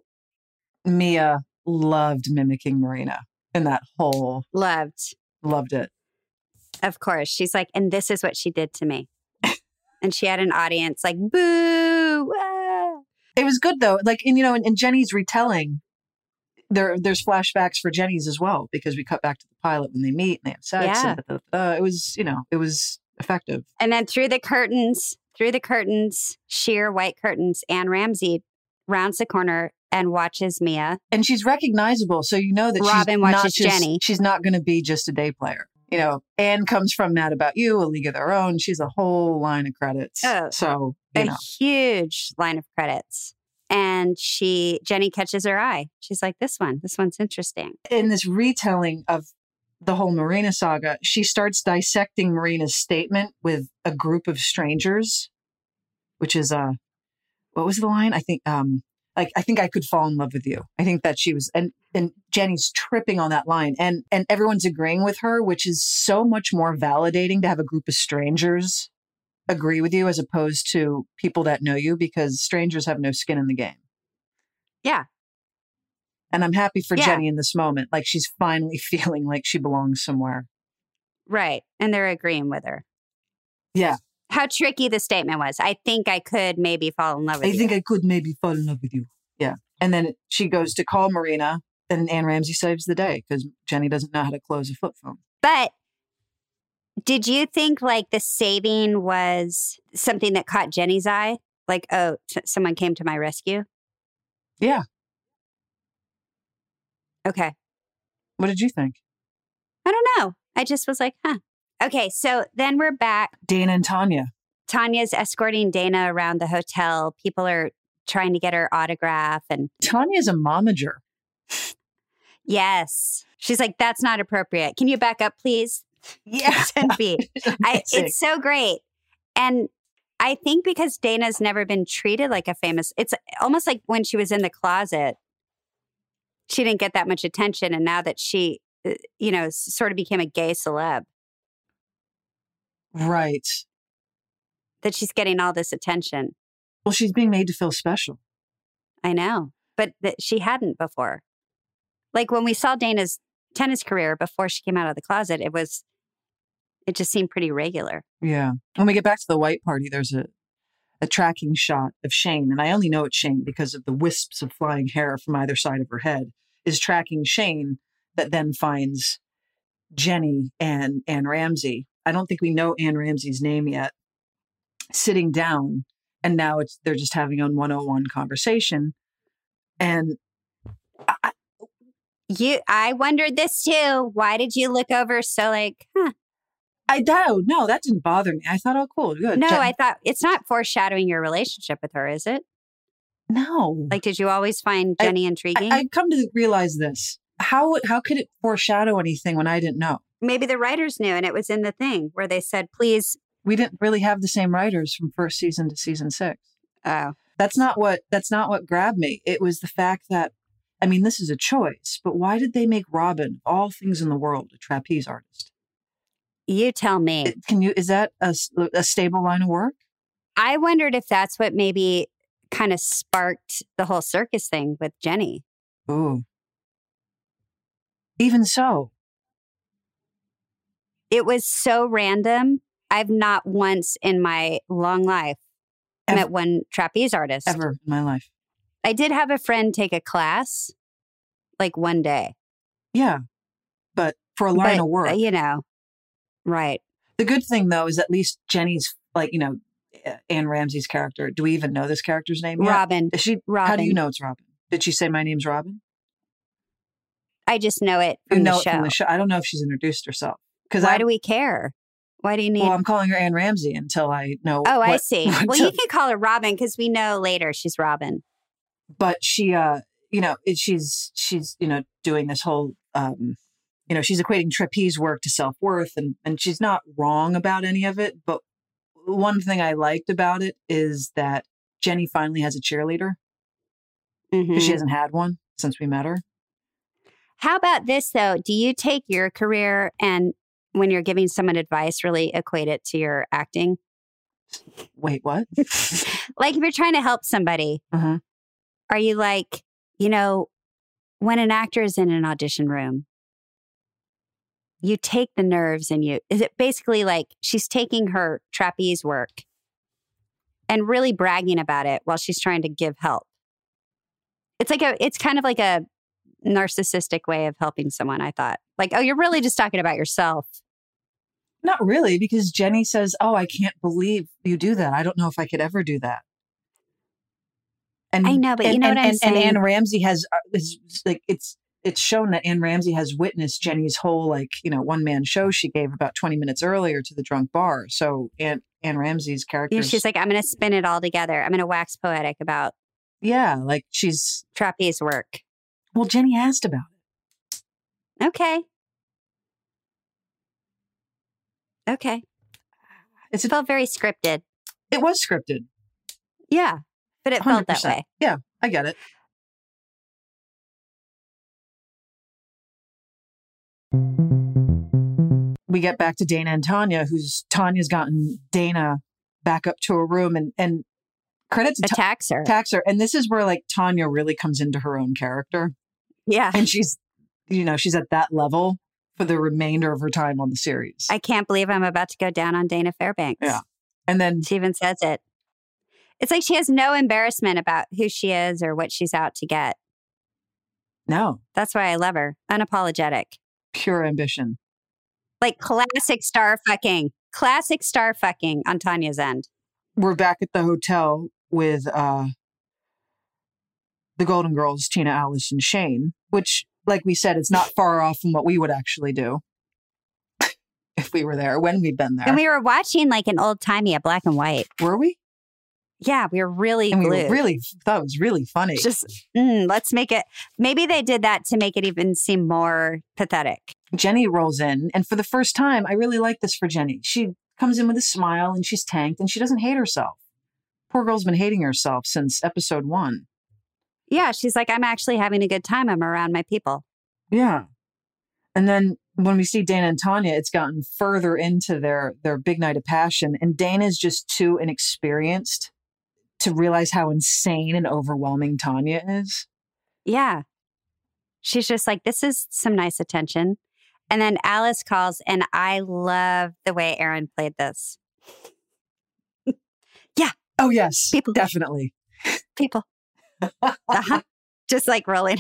Mia loved mimicking Marina in that whole. Loved. Loved it. Of course. She's like, and this is what she did to me. And she had an audience like, boo. Ah. It was good though. Like, and you know, in, in Jenny's retelling, there there's flashbacks for Jenny's as well, because we cut back to the pilot when they meet and they have sex. Yeah. And da, da, da. It was, you know, it was effective. And then through the curtains, through the curtains, sheer white curtains, Anne Ramsey rounds the corner and watches Mia. And she's recognizable. So you know that Robin she's watches not just, Jenny. She's not going to be just a day player. You know, Anne comes from Mad About You, A League of Their Own. She's a whole line of credits. Oh, so, you a know. huge line of credits. And she, Jenny catches her eye. She's like, this one, this one's interesting. In this retelling of the whole Marina saga, she starts dissecting Marina's statement with a group of strangers, which is, uh, what was the line? I think, um, like, I think I could fall in love with you. I think that she was, and, and Jenny's tripping on that line and, and everyone's agreeing with her, which is so much more validating to have a group of strangers agree with you as opposed to people that know you, because strangers have no skin in the game. Yeah. And I'm happy for yeah. Jenny in this moment. Like she's finally feeling like she belongs somewhere. Right. And they're agreeing with her. Yeah. How tricky the statement was. I think I could maybe fall in love with I you. I think I could maybe fall in love with you. Yeah. And then she goes to call Marina and Anne Ramsey saves the day because Jenny doesn't know how to close a flip phone. But did you think like the saving was something that caught Jenny's eye? Like, oh, t- someone came to my rescue? Yeah. Okay. What did you think? I don't know. I just was like, huh. Okay, so then we're back. Dana and Tanya. Tanya's escorting Dana around the hotel. People are trying to get her autograph. And Tanya's a momager. Yes. She's like, that's not appropriate. Can you back up, please? Yeah. ten feet. I, it's so great. And I think because Dana's never been treated like a famous, it's almost like when she was in the closet, she didn't get that much attention. And now that she, you know, sort of became a gay celeb. Right. That she's getting all this attention. Well, she's being made to feel special. I know. But that she hadn't before. Like when we saw Dana's tennis career before she came out of the closet, it was, it just seemed pretty regular. Yeah. When we get back to the white party, there's a, a tracking shot of Shane. And I only know it's Shane because of the wisps of flying hair from either side of her head, is tracking Shane that then finds Jenny and Anne Ramsey. I don't think we know Anne Ramsey's name yet, sitting down. And now it's they're just having a one oh one conversation. And I, you, I wondered this too. Why did you look over so like, huh? I don't, no, that didn't bother me. I thought, oh, cool, good. No, Jen- I thought it's not foreshadowing your relationship with her, is it? No. Like, did you always find Jenny I, intriguing? I, I've come to realize this. How how could it foreshadow anything when I didn't know? Maybe the writers knew and it was in the thing where they said, please. We didn't really have the same writers from first season to season six. Oh. That's not what that's not what grabbed me. It was the fact that I mean, this is a choice, but why did they make Robin, of all things in the world, a trapeze artist? You tell me. It- Can you, is that a, s- a stable line of work? I wondered if that's what maybe kind of sparked the whole circus thing with Jenny. Ooh. Even so. It was so random. I've not once in my long life Ever. met one trapeze artist. Ever in my life. I did have a friend take a class like one day. Yeah. But for a line But, of work. uh, you know, right. The good thing, though, is at least Jenny's, like, you know, Anne Ramsey's character. Do we even know this character's name yet? Robin. Is she, Robin. How do you know it's Robin? Did she say my name's Robin? I just know it You from know the it show. from the show. I don't know if she's introduced herself. Because Why I, do we care? Why do you need? well, I'm calling her Anne Ramsey until I know. oh, I what- see. what Well, to- you can call her Robin because we know later she's Robin. but she, uh, you know, it, she's she's you know doing this whole, um, you know, she's equating trapeze work to self worth, and and she's not wrong about any of it. But one thing I liked about it is that Jenny finally has a cheerleader because Mhm. she hasn't had one since we met her. How about this, though? Do you take your career and when you're giving someone advice, really equate it to your acting? Wait, what? Like if you're trying to help somebody, uh-huh. are you like, you know, when an actor is in an audition room, you take the nerves and you, is it basically like she's taking her trapeze work and really bragging about it while she's trying to give help? It's like a, it's kind of like a narcissistic way of helping someone, I thought. Like, oh, you're really just talking about yourself. Not really, because Jenny says, "Oh, I can't believe you do that. I don't know if I could ever do that." And I know, but you and, know and, what I'm and, saying? And Anne Ramsey has uh, is like it's it's shown that Anne Ramsey has witnessed Jenny's whole like you know one man show she gave about twenty minutes earlier to the drunk bar. So Anne Anne Ramsey's character, You know, she's like, I'm going to spin it all together. I'm going to wax poetic about yeah, like she's trapeze work. well, Jenny asked about it. Okay. Okay. It's It felt very scripted. it was scripted. Yeah. But it felt that one hundred percent. way. Yeah, I get it. We get back to Dana and Tanya, who's Tanya's gotten Dana back up to a room and and credit to Ta- Attacks her. attacks her. And this is where like Tanya really comes into her own character, Yeah. and she's you know she's at that level for the remainder of her time on the series. I can't believe I'm about to go down on Dana Fairbanks. Yeah. And then She even says it. It's like she has no embarrassment about who she is or what she's out to get. no, That's why I love her. Unapologetic. pure ambition. Like classic star fucking. Classic star fucking on Tanya's end. We're back at the hotel with uh the Golden Girls, Tina, Alice, and Shane, which, like we said, it's not far off from what we would actually do if we were there, when we'd been there. And we were watching like an old timey, a black and white. Were we? Yeah, we were really And we glued. were really thought it was really funny. Just mm, let's make it. Maybe they did that to make it even seem more pathetic. Jenny rolls in, and for the first time, I really like this for Jenny. She comes in with a smile, and she's tanked, and she doesn't hate herself. Poor girl's been hating herself since episode one. Yeah, she's like, I'm actually having a good time. I'm around my people. Yeah. And then when we see Dana and Tanya, it's gotten further into their their big night of passion, and Dana's just too inexperienced to realize how insane and overwhelming Tanya is. Yeah. She's just like, this is some nice attention. And then Alice calls, and I love the way Aaron played this. Oh, yes. People. Definitely. People. Uh-huh. Just like rolling.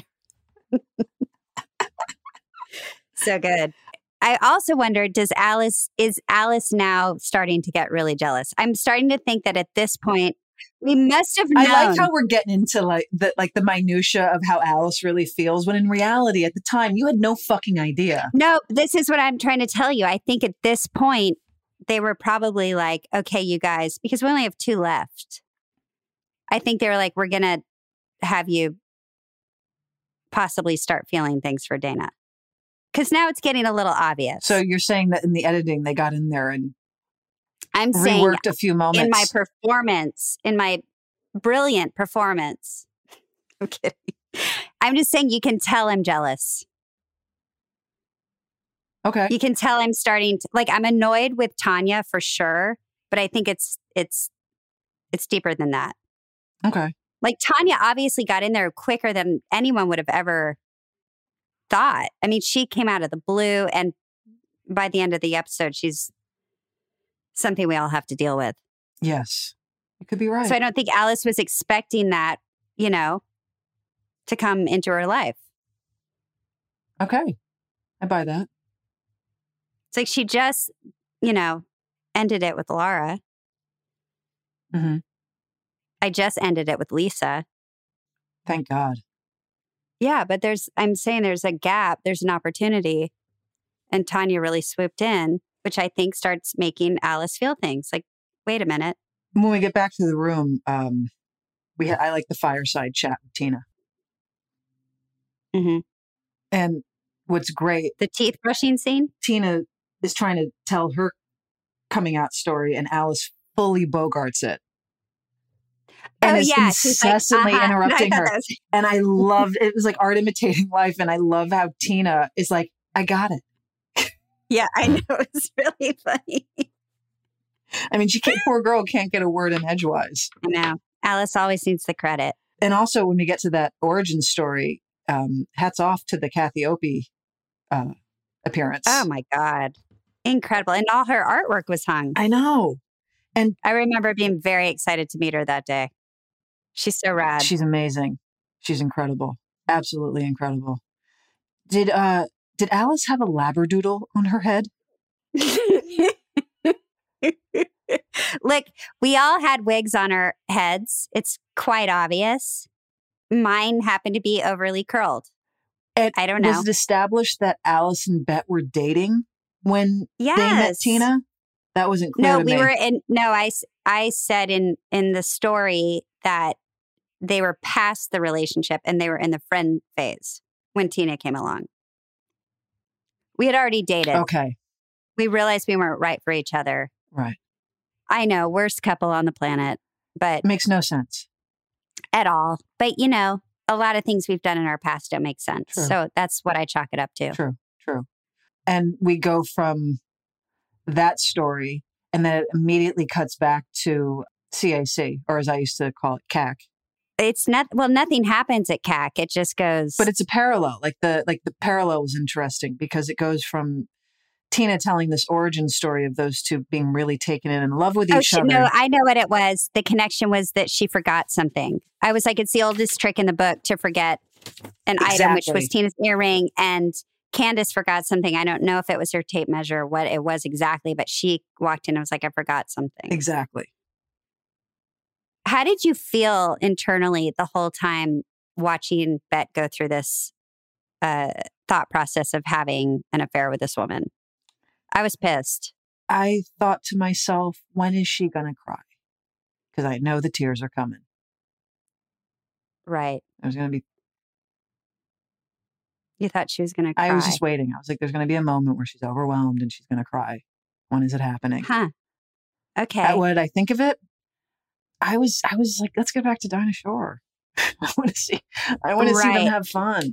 So good. I also wonder, does Alice, is Alice now starting to get really jealous? I'm starting to think that at this point, we must have known. I like how we're getting into like the like the minutia of how Alice really feels, when in reality, at the time, you had no fucking idea. No, this is what I'm trying to tell you. I think at this point, they were probably like, okay, you guys, because we only have two left. I think they were like, we're going to have you possibly start feeling things for Dana. Because now it's getting a little obvious. So you're saying that in the editing, they got in there and I'm saying reworked a few moments. in my performance, in my brilliant performance, I'm kidding. I'm just saying you can tell I'm jealous. Okay. You can tell I'm starting to, like, I'm annoyed with Tanya for sure, but I think it's, it's, it's deeper than that. Okay. Like Tanya obviously got in there quicker than anyone would have ever thought. I mean, she came out of the blue, and by the end of the episode, she's something we all have to deal with. Yes. You could be right. So I don't think Alice was expecting that, you know, to come into her life. Okay. I buy that. It's like she just, you know, ended it with Laura. Mm-hmm. I just ended it with Lisa. Thank God. Yeah, but there's, I'm saying there's a gap, there's an opportunity. And Tanya really swooped in, which I think starts making Alice feel things like, wait a minute. When we get back to the room, um, we ha- I like the fireside chat with Tina. Mm-hmm. And what's great, The teeth brushing scene? Tina is trying to tell her coming out story, and Alice fully bogarts it. And Oh, is yeah. She's like, incessantly uh-huh. interrupting I thought her. that was- And I loved it. was like art imitating life. And I love how Tina is like, I got it. Yeah, I know. It's really funny. I mean, she can't, poor girl can't get a word in edgewise. I know. Alice always needs the credit. And also, when we get to that origin story, um, hats off to the Kathy Opie uh, appearance. Oh, my God. Incredible. And all her artwork was hung. I know. And I remember being very excited to meet her that day. She's so rad. she's amazing. She's incredible. Absolutely incredible. Did uh did Alice have a labradoodle on her head? Look, we all had wigs on our heads. It's quite obvious. Mine happened to be overly curled. And I don't know. Was it established that Alice and Bet were dating when Yes. they met Tina? That wasn't clear No, to we me. were in, no, I, s- I said in, in the story that they were past the relationship and they were in the friend phase when Tina came along. We had already dated. Okay. We realized we weren't right for each other. Right. I know, worst couple on the planet, but It makes no sense. at all. But, you know, a lot of things we've done in our past don't make sense. True. So that's what I chalk it up to. True. True. And we go from that story, and then it immediately cuts back to C A C, or as I used to call it, C A C. It's not, well, nothing happens at C A C. It just goes. But it's a parallel. Like the like the parallel was interesting because it goes from Tina telling this origin story of those two being really taken in and love with Oh, each she, other. no, I know what it was. The connection was that she forgot something. I was like, it's the oldest trick in the book to forget an item, which was Exactly. Tina's earring. And Candace forgot something. I don't know if it was her tape measure, what it was exactly, but she walked in and was like, I forgot something. Exactly. How did you feel internally the whole time watching Bet go through this uh, thought process of having an affair with this woman? I was pissed. I thought to myself, when is she going to cry? Because I know the tears are coming. Right. There's going to be, You thought she was going to cry. I was just waiting. I was like, there's going to be a moment where she's overwhelmed and she's going to cry. When is it happening? Huh. Okay. Uh, what did I think of it? I was, I was like, let's get back to Dinah Shore. I want to see, I want to see them Right. have fun.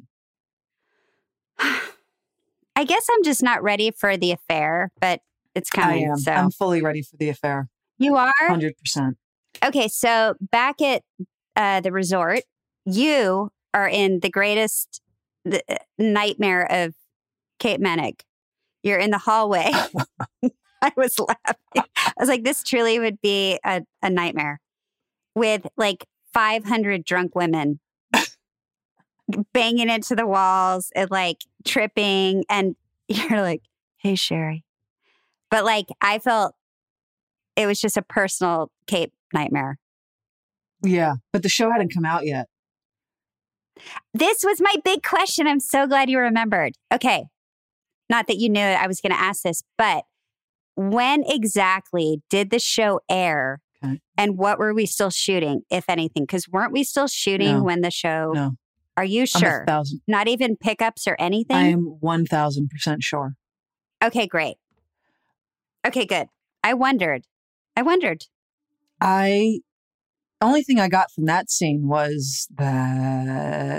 I guess I'm just not ready for the affair, but it's I coming. am. So I'm fully ready for the affair. you are? one hundred percent. Okay. So back at uh, the resort, you are in the greatest the, uh, nightmare of Kate Mennick. You're in the hallway. I was laughing. I was like, this truly would be a, a nightmare with like five hundred drunk women banging into the walls and like tripping. And you're like, hey, Sherry. But like, I felt it was just a personal Kate nightmare. Yeah. But the show hadn't come out yet. This was my big question. I'm so glad you remembered. Okay. Not that you knew I was going to ask this, but when exactly did the show air? Okay. And what were we still shooting, if anything? Because weren't we still shooting No. when the show? No. Are you I'm sure? a thousand. Not even pickups or anything? I am one thousand percent sure. Okay, great. Okay, good. I wondered. I wondered. I only thing I got from that scene was that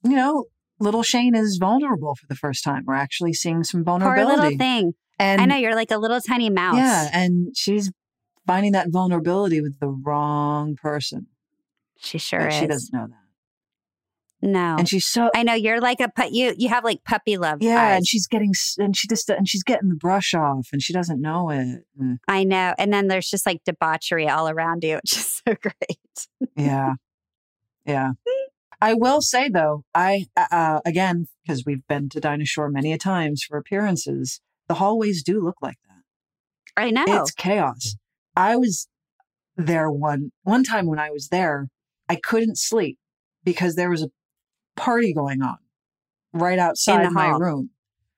you know, little Shane is vulnerable for the first time. We're actually seeing some vulnerability. Poor little thing. And I know, you're like a little tiny mouse. Yeah, and she's finding that vulnerability with the wrong person. She sure but is. She doesn't know that. No. And she's so... I know, you're like a... Pu- you you have like puppy love Yeah, eyes. and she's getting... And she just... And she's getting the brush off, and she doesn't know it. Mm. I know. And then there's just like debauchery all around you, which is so great. Yeah. Yeah. I will say, though, I... Uh, again, because we've been to Dinah Shore many a times for appearances, the hallways do look like that. I know. It's chaos. I was there one one time when I was there, I couldn't sleep because there was a party going on right outside my hall. room.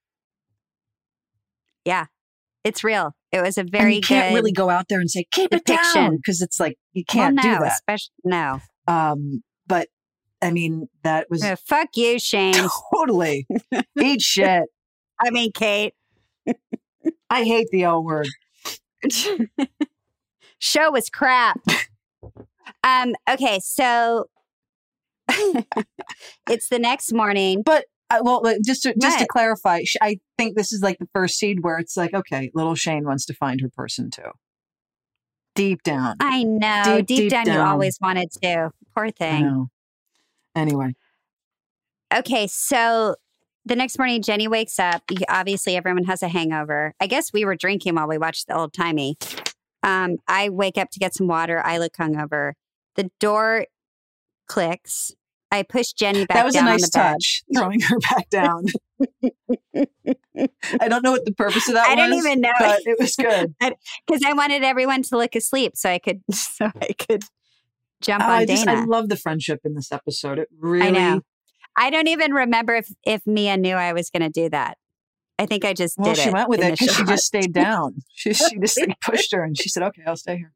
Yeah, it's real. It was a very and you can't good really go out there and say, keep depiction. it down, because it's like, you can't well, no, do that. Especially, no. Um, but I mean, that was... Uh, fuck you, Shane. Totally. Eat shit. I mean, Kate. I hate the L word. Show was crap. um. Okay, so it's the next morning. But uh, well, just to, just to What? clarify, sh- I think this is like the first seed where it's like, okay, little Shane wants to find her person too. Deep down, I know. Deep, Deep, deep down, you down. always wanted to. Poor I thing. know. Anyway, Okay, so the next morning, Jenny wakes up. You- Obviously, everyone has a hangover. I guess we were drinking while we watched the old timey. Um, I wake up to get some water. I look hungover. The door clicks. I push Jenny back that was a down on nice the bed. touch, throwing her back down. I don't know what the purpose of that I was. don't even know. But it was good. Because I wanted everyone to look asleep so I could so I could jump Oh, on I just Dana. I love the friendship in this episode. It really. I know. I don't even remember if, if Mia knew I was going to do that. I think I just Well, did she it. went with in it the because she shot. just stayed down. She she just like, pushed her, and she said, "Okay, I'll stay here."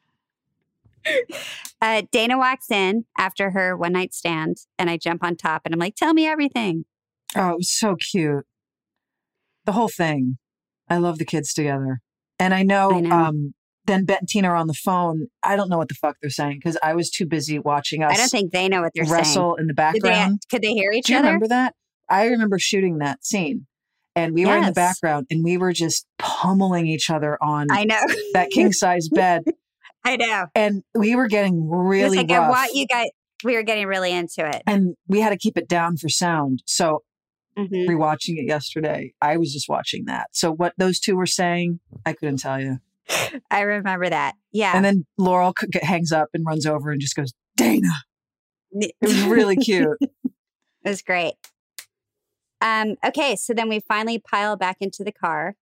Uh, Dana walks in after her one night stand, and I jump on top, and I'm like, "Tell me everything." Oh, it was so cute. The whole thing. I love the kids together, and I know. I know. Um, then Bet and Tina are on the phone. I don't know what the fuck they're saying because I was too busy watching us I don't think they know what they're wrestle in the saying. Did they, background. could they hear each Do you other? remember that? I remember shooting that scene, and we were in the Yes. background, and we were just pummeling each other on I know. that king size bed, I know. and we were getting really It's like rough. I want you guys. We were getting really into it. And we had to keep it down for sound. So Mhm. rewatching it yesterday, I was just watching that. So what those two were saying, I couldn't tell you. I remember that. Yeah. And then Laurel c- hangs up and runs over and just goes, Dana. It was really cute. It was great. Um, okay, so then we finally pile back into the car.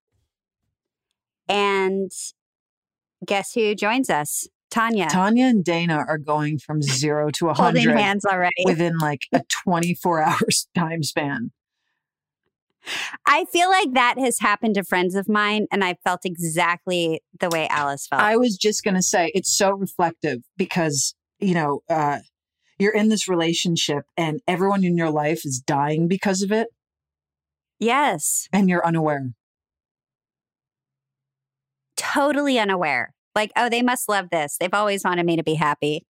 And guess who joins us? Tanya. Tanya and Dana are going from zero to a Holding hundred hands already. within like a twenty-four hours time span. I feel like that has happened to friends of mine, and I felt exactly the way Alice felt. I was just going to say it's so reflective because, you know, uh, you're in this relationship and everyone in your life is dying because of it. Yes. And you're unaware. Totally unaware. Like, oh, they must love this. They've always wanted me to be happy.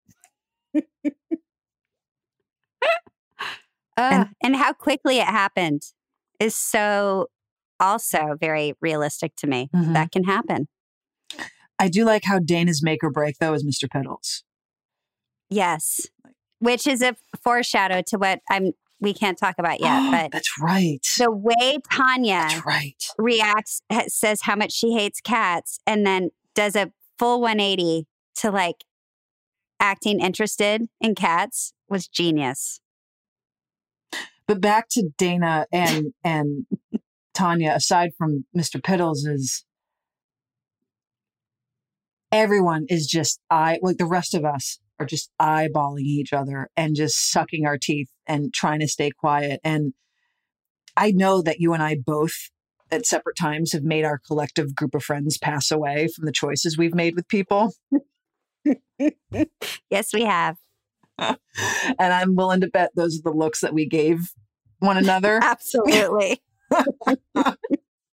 Uh, And- and how quickly it happened is so also very realistic to me. Mhm. That can happen. I do like how Dana's make or break, though, is Mister Piddles. Yes. Which is a foreshadow to what I'm we can't talk about yet. But That's right. the way Tanya That's right. reacts, ha- says how much she hates cats, and then does a full one eighty to like acting interested in cats was genius. But back to Dana and and Tanya, aside from Mister Piddles, is everyone is just eye like the rest of us are just eyeballing each other and just sucking our teeth and trying to stay quiet. And I know that you and I both at separate times have made our collective group of friends pass away from the choices we've made with people. Yes, we have. And I'm willing to bet those are the looks that we gave one another. Absolutely.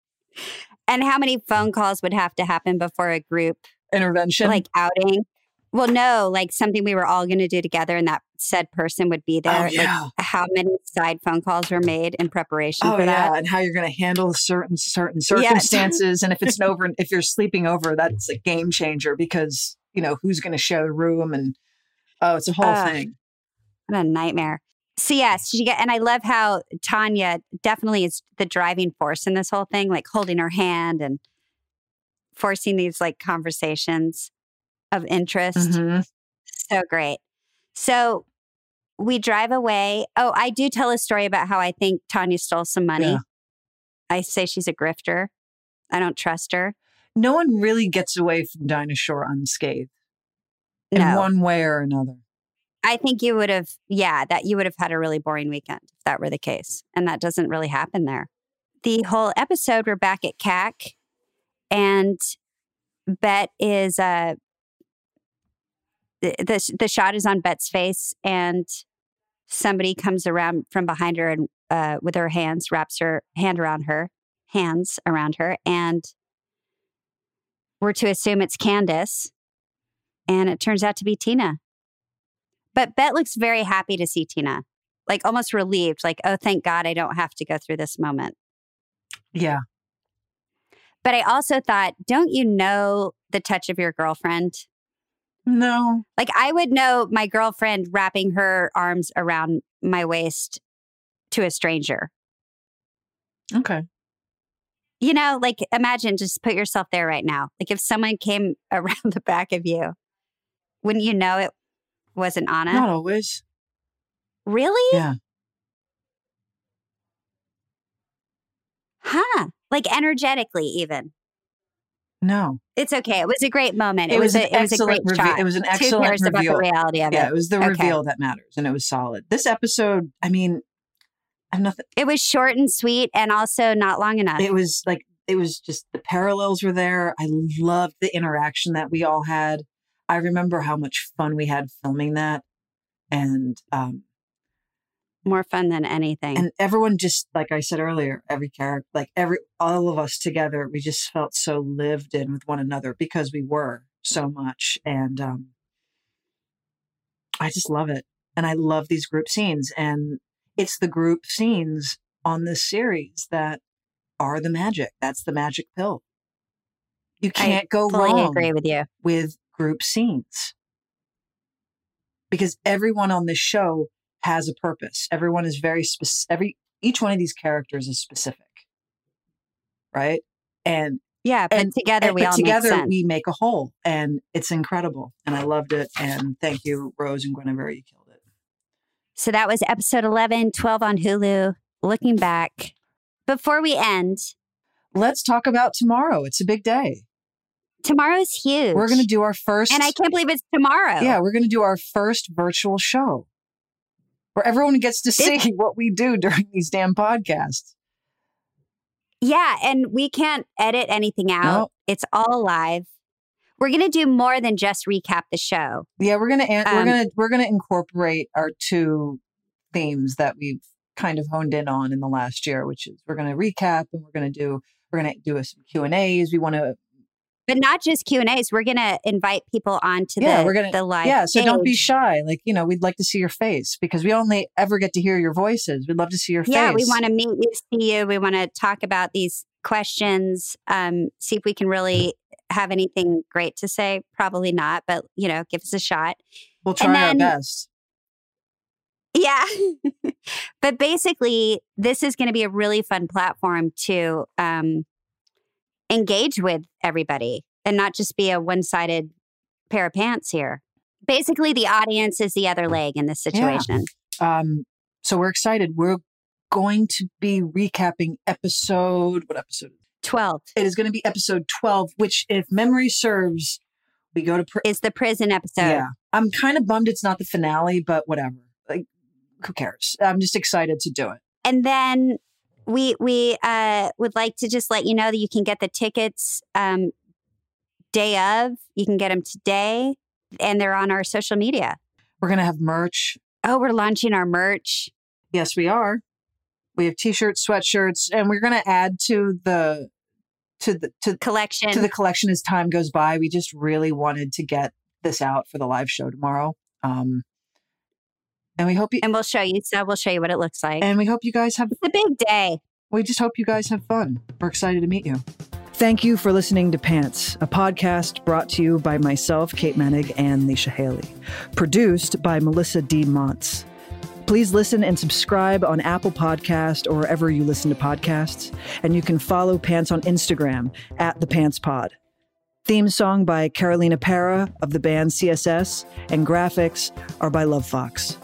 And how many phone calls would have to happen before a group Intervention. like outing Well, no, like something we were all going to do together and that said person would be there. Oh, yeah. Like how many side phone calls were made in preparation Oh, for yeah. that. And how you're going to handle certain, certain circumstances. Yeah. And if it's an over, if you're sleeping over, that's a game changer because, you know, who's going to share the room and, oh, it's a whole uh, thing. What a nightmare. So yes, she get, and I love how Tanya definitely is the driving force in this whole thing, like holding her hand and forcing these like conversations of interest. Mm-hmm. So great. So we drive away. Oh, I do tell a story about how I think Tanya stole some money. Yeah. I say she's a grifter. I don't trust her. No one really gets away from Dinah Shore unscathed in No. one way or another. I think you would have, yeah, that you would have had a really boring weekend if that were the case. And that doesn't really happen there. The whole episode, we're back at C A C and Bet is, uh, the, the, the shot is on Bet's face and somebody comes around from behind her and uh, with her hands, wraps her hand around her, hands around her. And we're to assume it's Candace. And it turns out to be Tina. But Bet looks very happy to see Tina, like almost relieved, like, oh, thank God I don't have to go through this moment. Yeah. But I also thought, don't you know the touch of your girlfriend? No. Like I would know my girlfriend wrapping her arms around my waist to a stranger. Okay. You know, like imagine, just put yourself there right now. Like if someone came around the back of you, wouldn't you know it wasn't Anna? Not always. Really? Yeah. Huh. Like energetically even. No. It's okay. It was a great moment. It, It, was, was, an a, it was a great excellent reveal. shot. It was an Who excellent cares about reveal. the reality of Yeah, it? it was the Okay. reveal that matters, and it was solid. This episode, I mean, I have nothing. It was short and sweet and also not long enough. It was like, it was just the parallels were there. I loved the interaction that we all had. I remember how much fun we had filming that. And, um, More fun than anything. and everyone just, like I said earlier, every character, like every, all of us together, we just felt so lived in with one another because we were so much. And, um, I just love it. And I love these group scenes. And it's the group scenes on this series that are the magic. That's the magic pill. You can't I go fully wrong agree with you. with group scenes because everyone on this show has a purpose. Everyone is very specific. Every, each one of these characters is specific. Right. And Yeah, but and, together and, we but all together make sense. we make a whole, and it's incredible. And I loved it. And thank you, Rose and Guinevere. You killed it. So that was episode eleven, twelve on Hulu. Looking back. Before we end, Let's talk about tomorrow. It's a big day. tomorrow's huge. We're going to do our first. And I can't believe it's tomorrow. Yeah, we're going to do our first virtual show where everyone gets to see This- what we do during these damn podcasts. Yeah, and we can't edit anything out. No. It's all live. We're going to do more than just recap the show. Yeah, we're gonna an- we're Um, gonna we're gonna incorporate our two themes that we've kind of honed in on in the last year, which is we're gonna recap and we're gonna do we're gonna do some Q and A's. We want to But not just Q and A's. We're going to invite people onto yeah the, we're gonna the live yeah. So don't be stage. shy. Like you know, we'd like to see your face because we only ever get to hear your voices. We'd love to see your face. Yeah, we want to meet you, see you. We want to talk about these questions, um, see if we can really have anything great to say. Probably not, but, you know, give us a shot. We'll try and our then- best. Yeah. But basically, this is going to be a really fun platform to um, engage with everybody and not just be a one-sided pair of pants here. Basically, the audience is the other leg in this situation. Um, so we're excited. We're going to be recapping episode what episode? twelve It is going to be episode twelve, which, if memory serves, we go to. Pr- is the prison episode. yeah, I'm kind of bummed it's not the finale, but whatever. Like, who cares? I'm just excited to do it. And then we we uh, would like to just let you know that you can get the tickets um, day of. You can get them today, and they're on our social media. We're going to have merch. Oh, we're launching our merch. Yes, we are. We have t-shirts, sweatshirts, and we're going to add to the to the to Collection. to the collection as time goes by. We just really wanted to get this out for the live show tomorrow. Um, and we hope you, And we'll show you. So we'll show you what it looks like. and we hope you guys have, It's a big day. we just hope you guys have fun. We're excited to meet you. Thank you for listening to Pants, a podcast brought to you by myself, Kate Menig, and Leisha Haley. Produced by Melissa D. Montz. Please listen and subscribe on Apple Podcast or wherever you listen to podcasts. And you can follow Pants on Instagram at The Pants Pod. Theme song by Carolina Parra of the band C S S, and graphics are by Love Fox.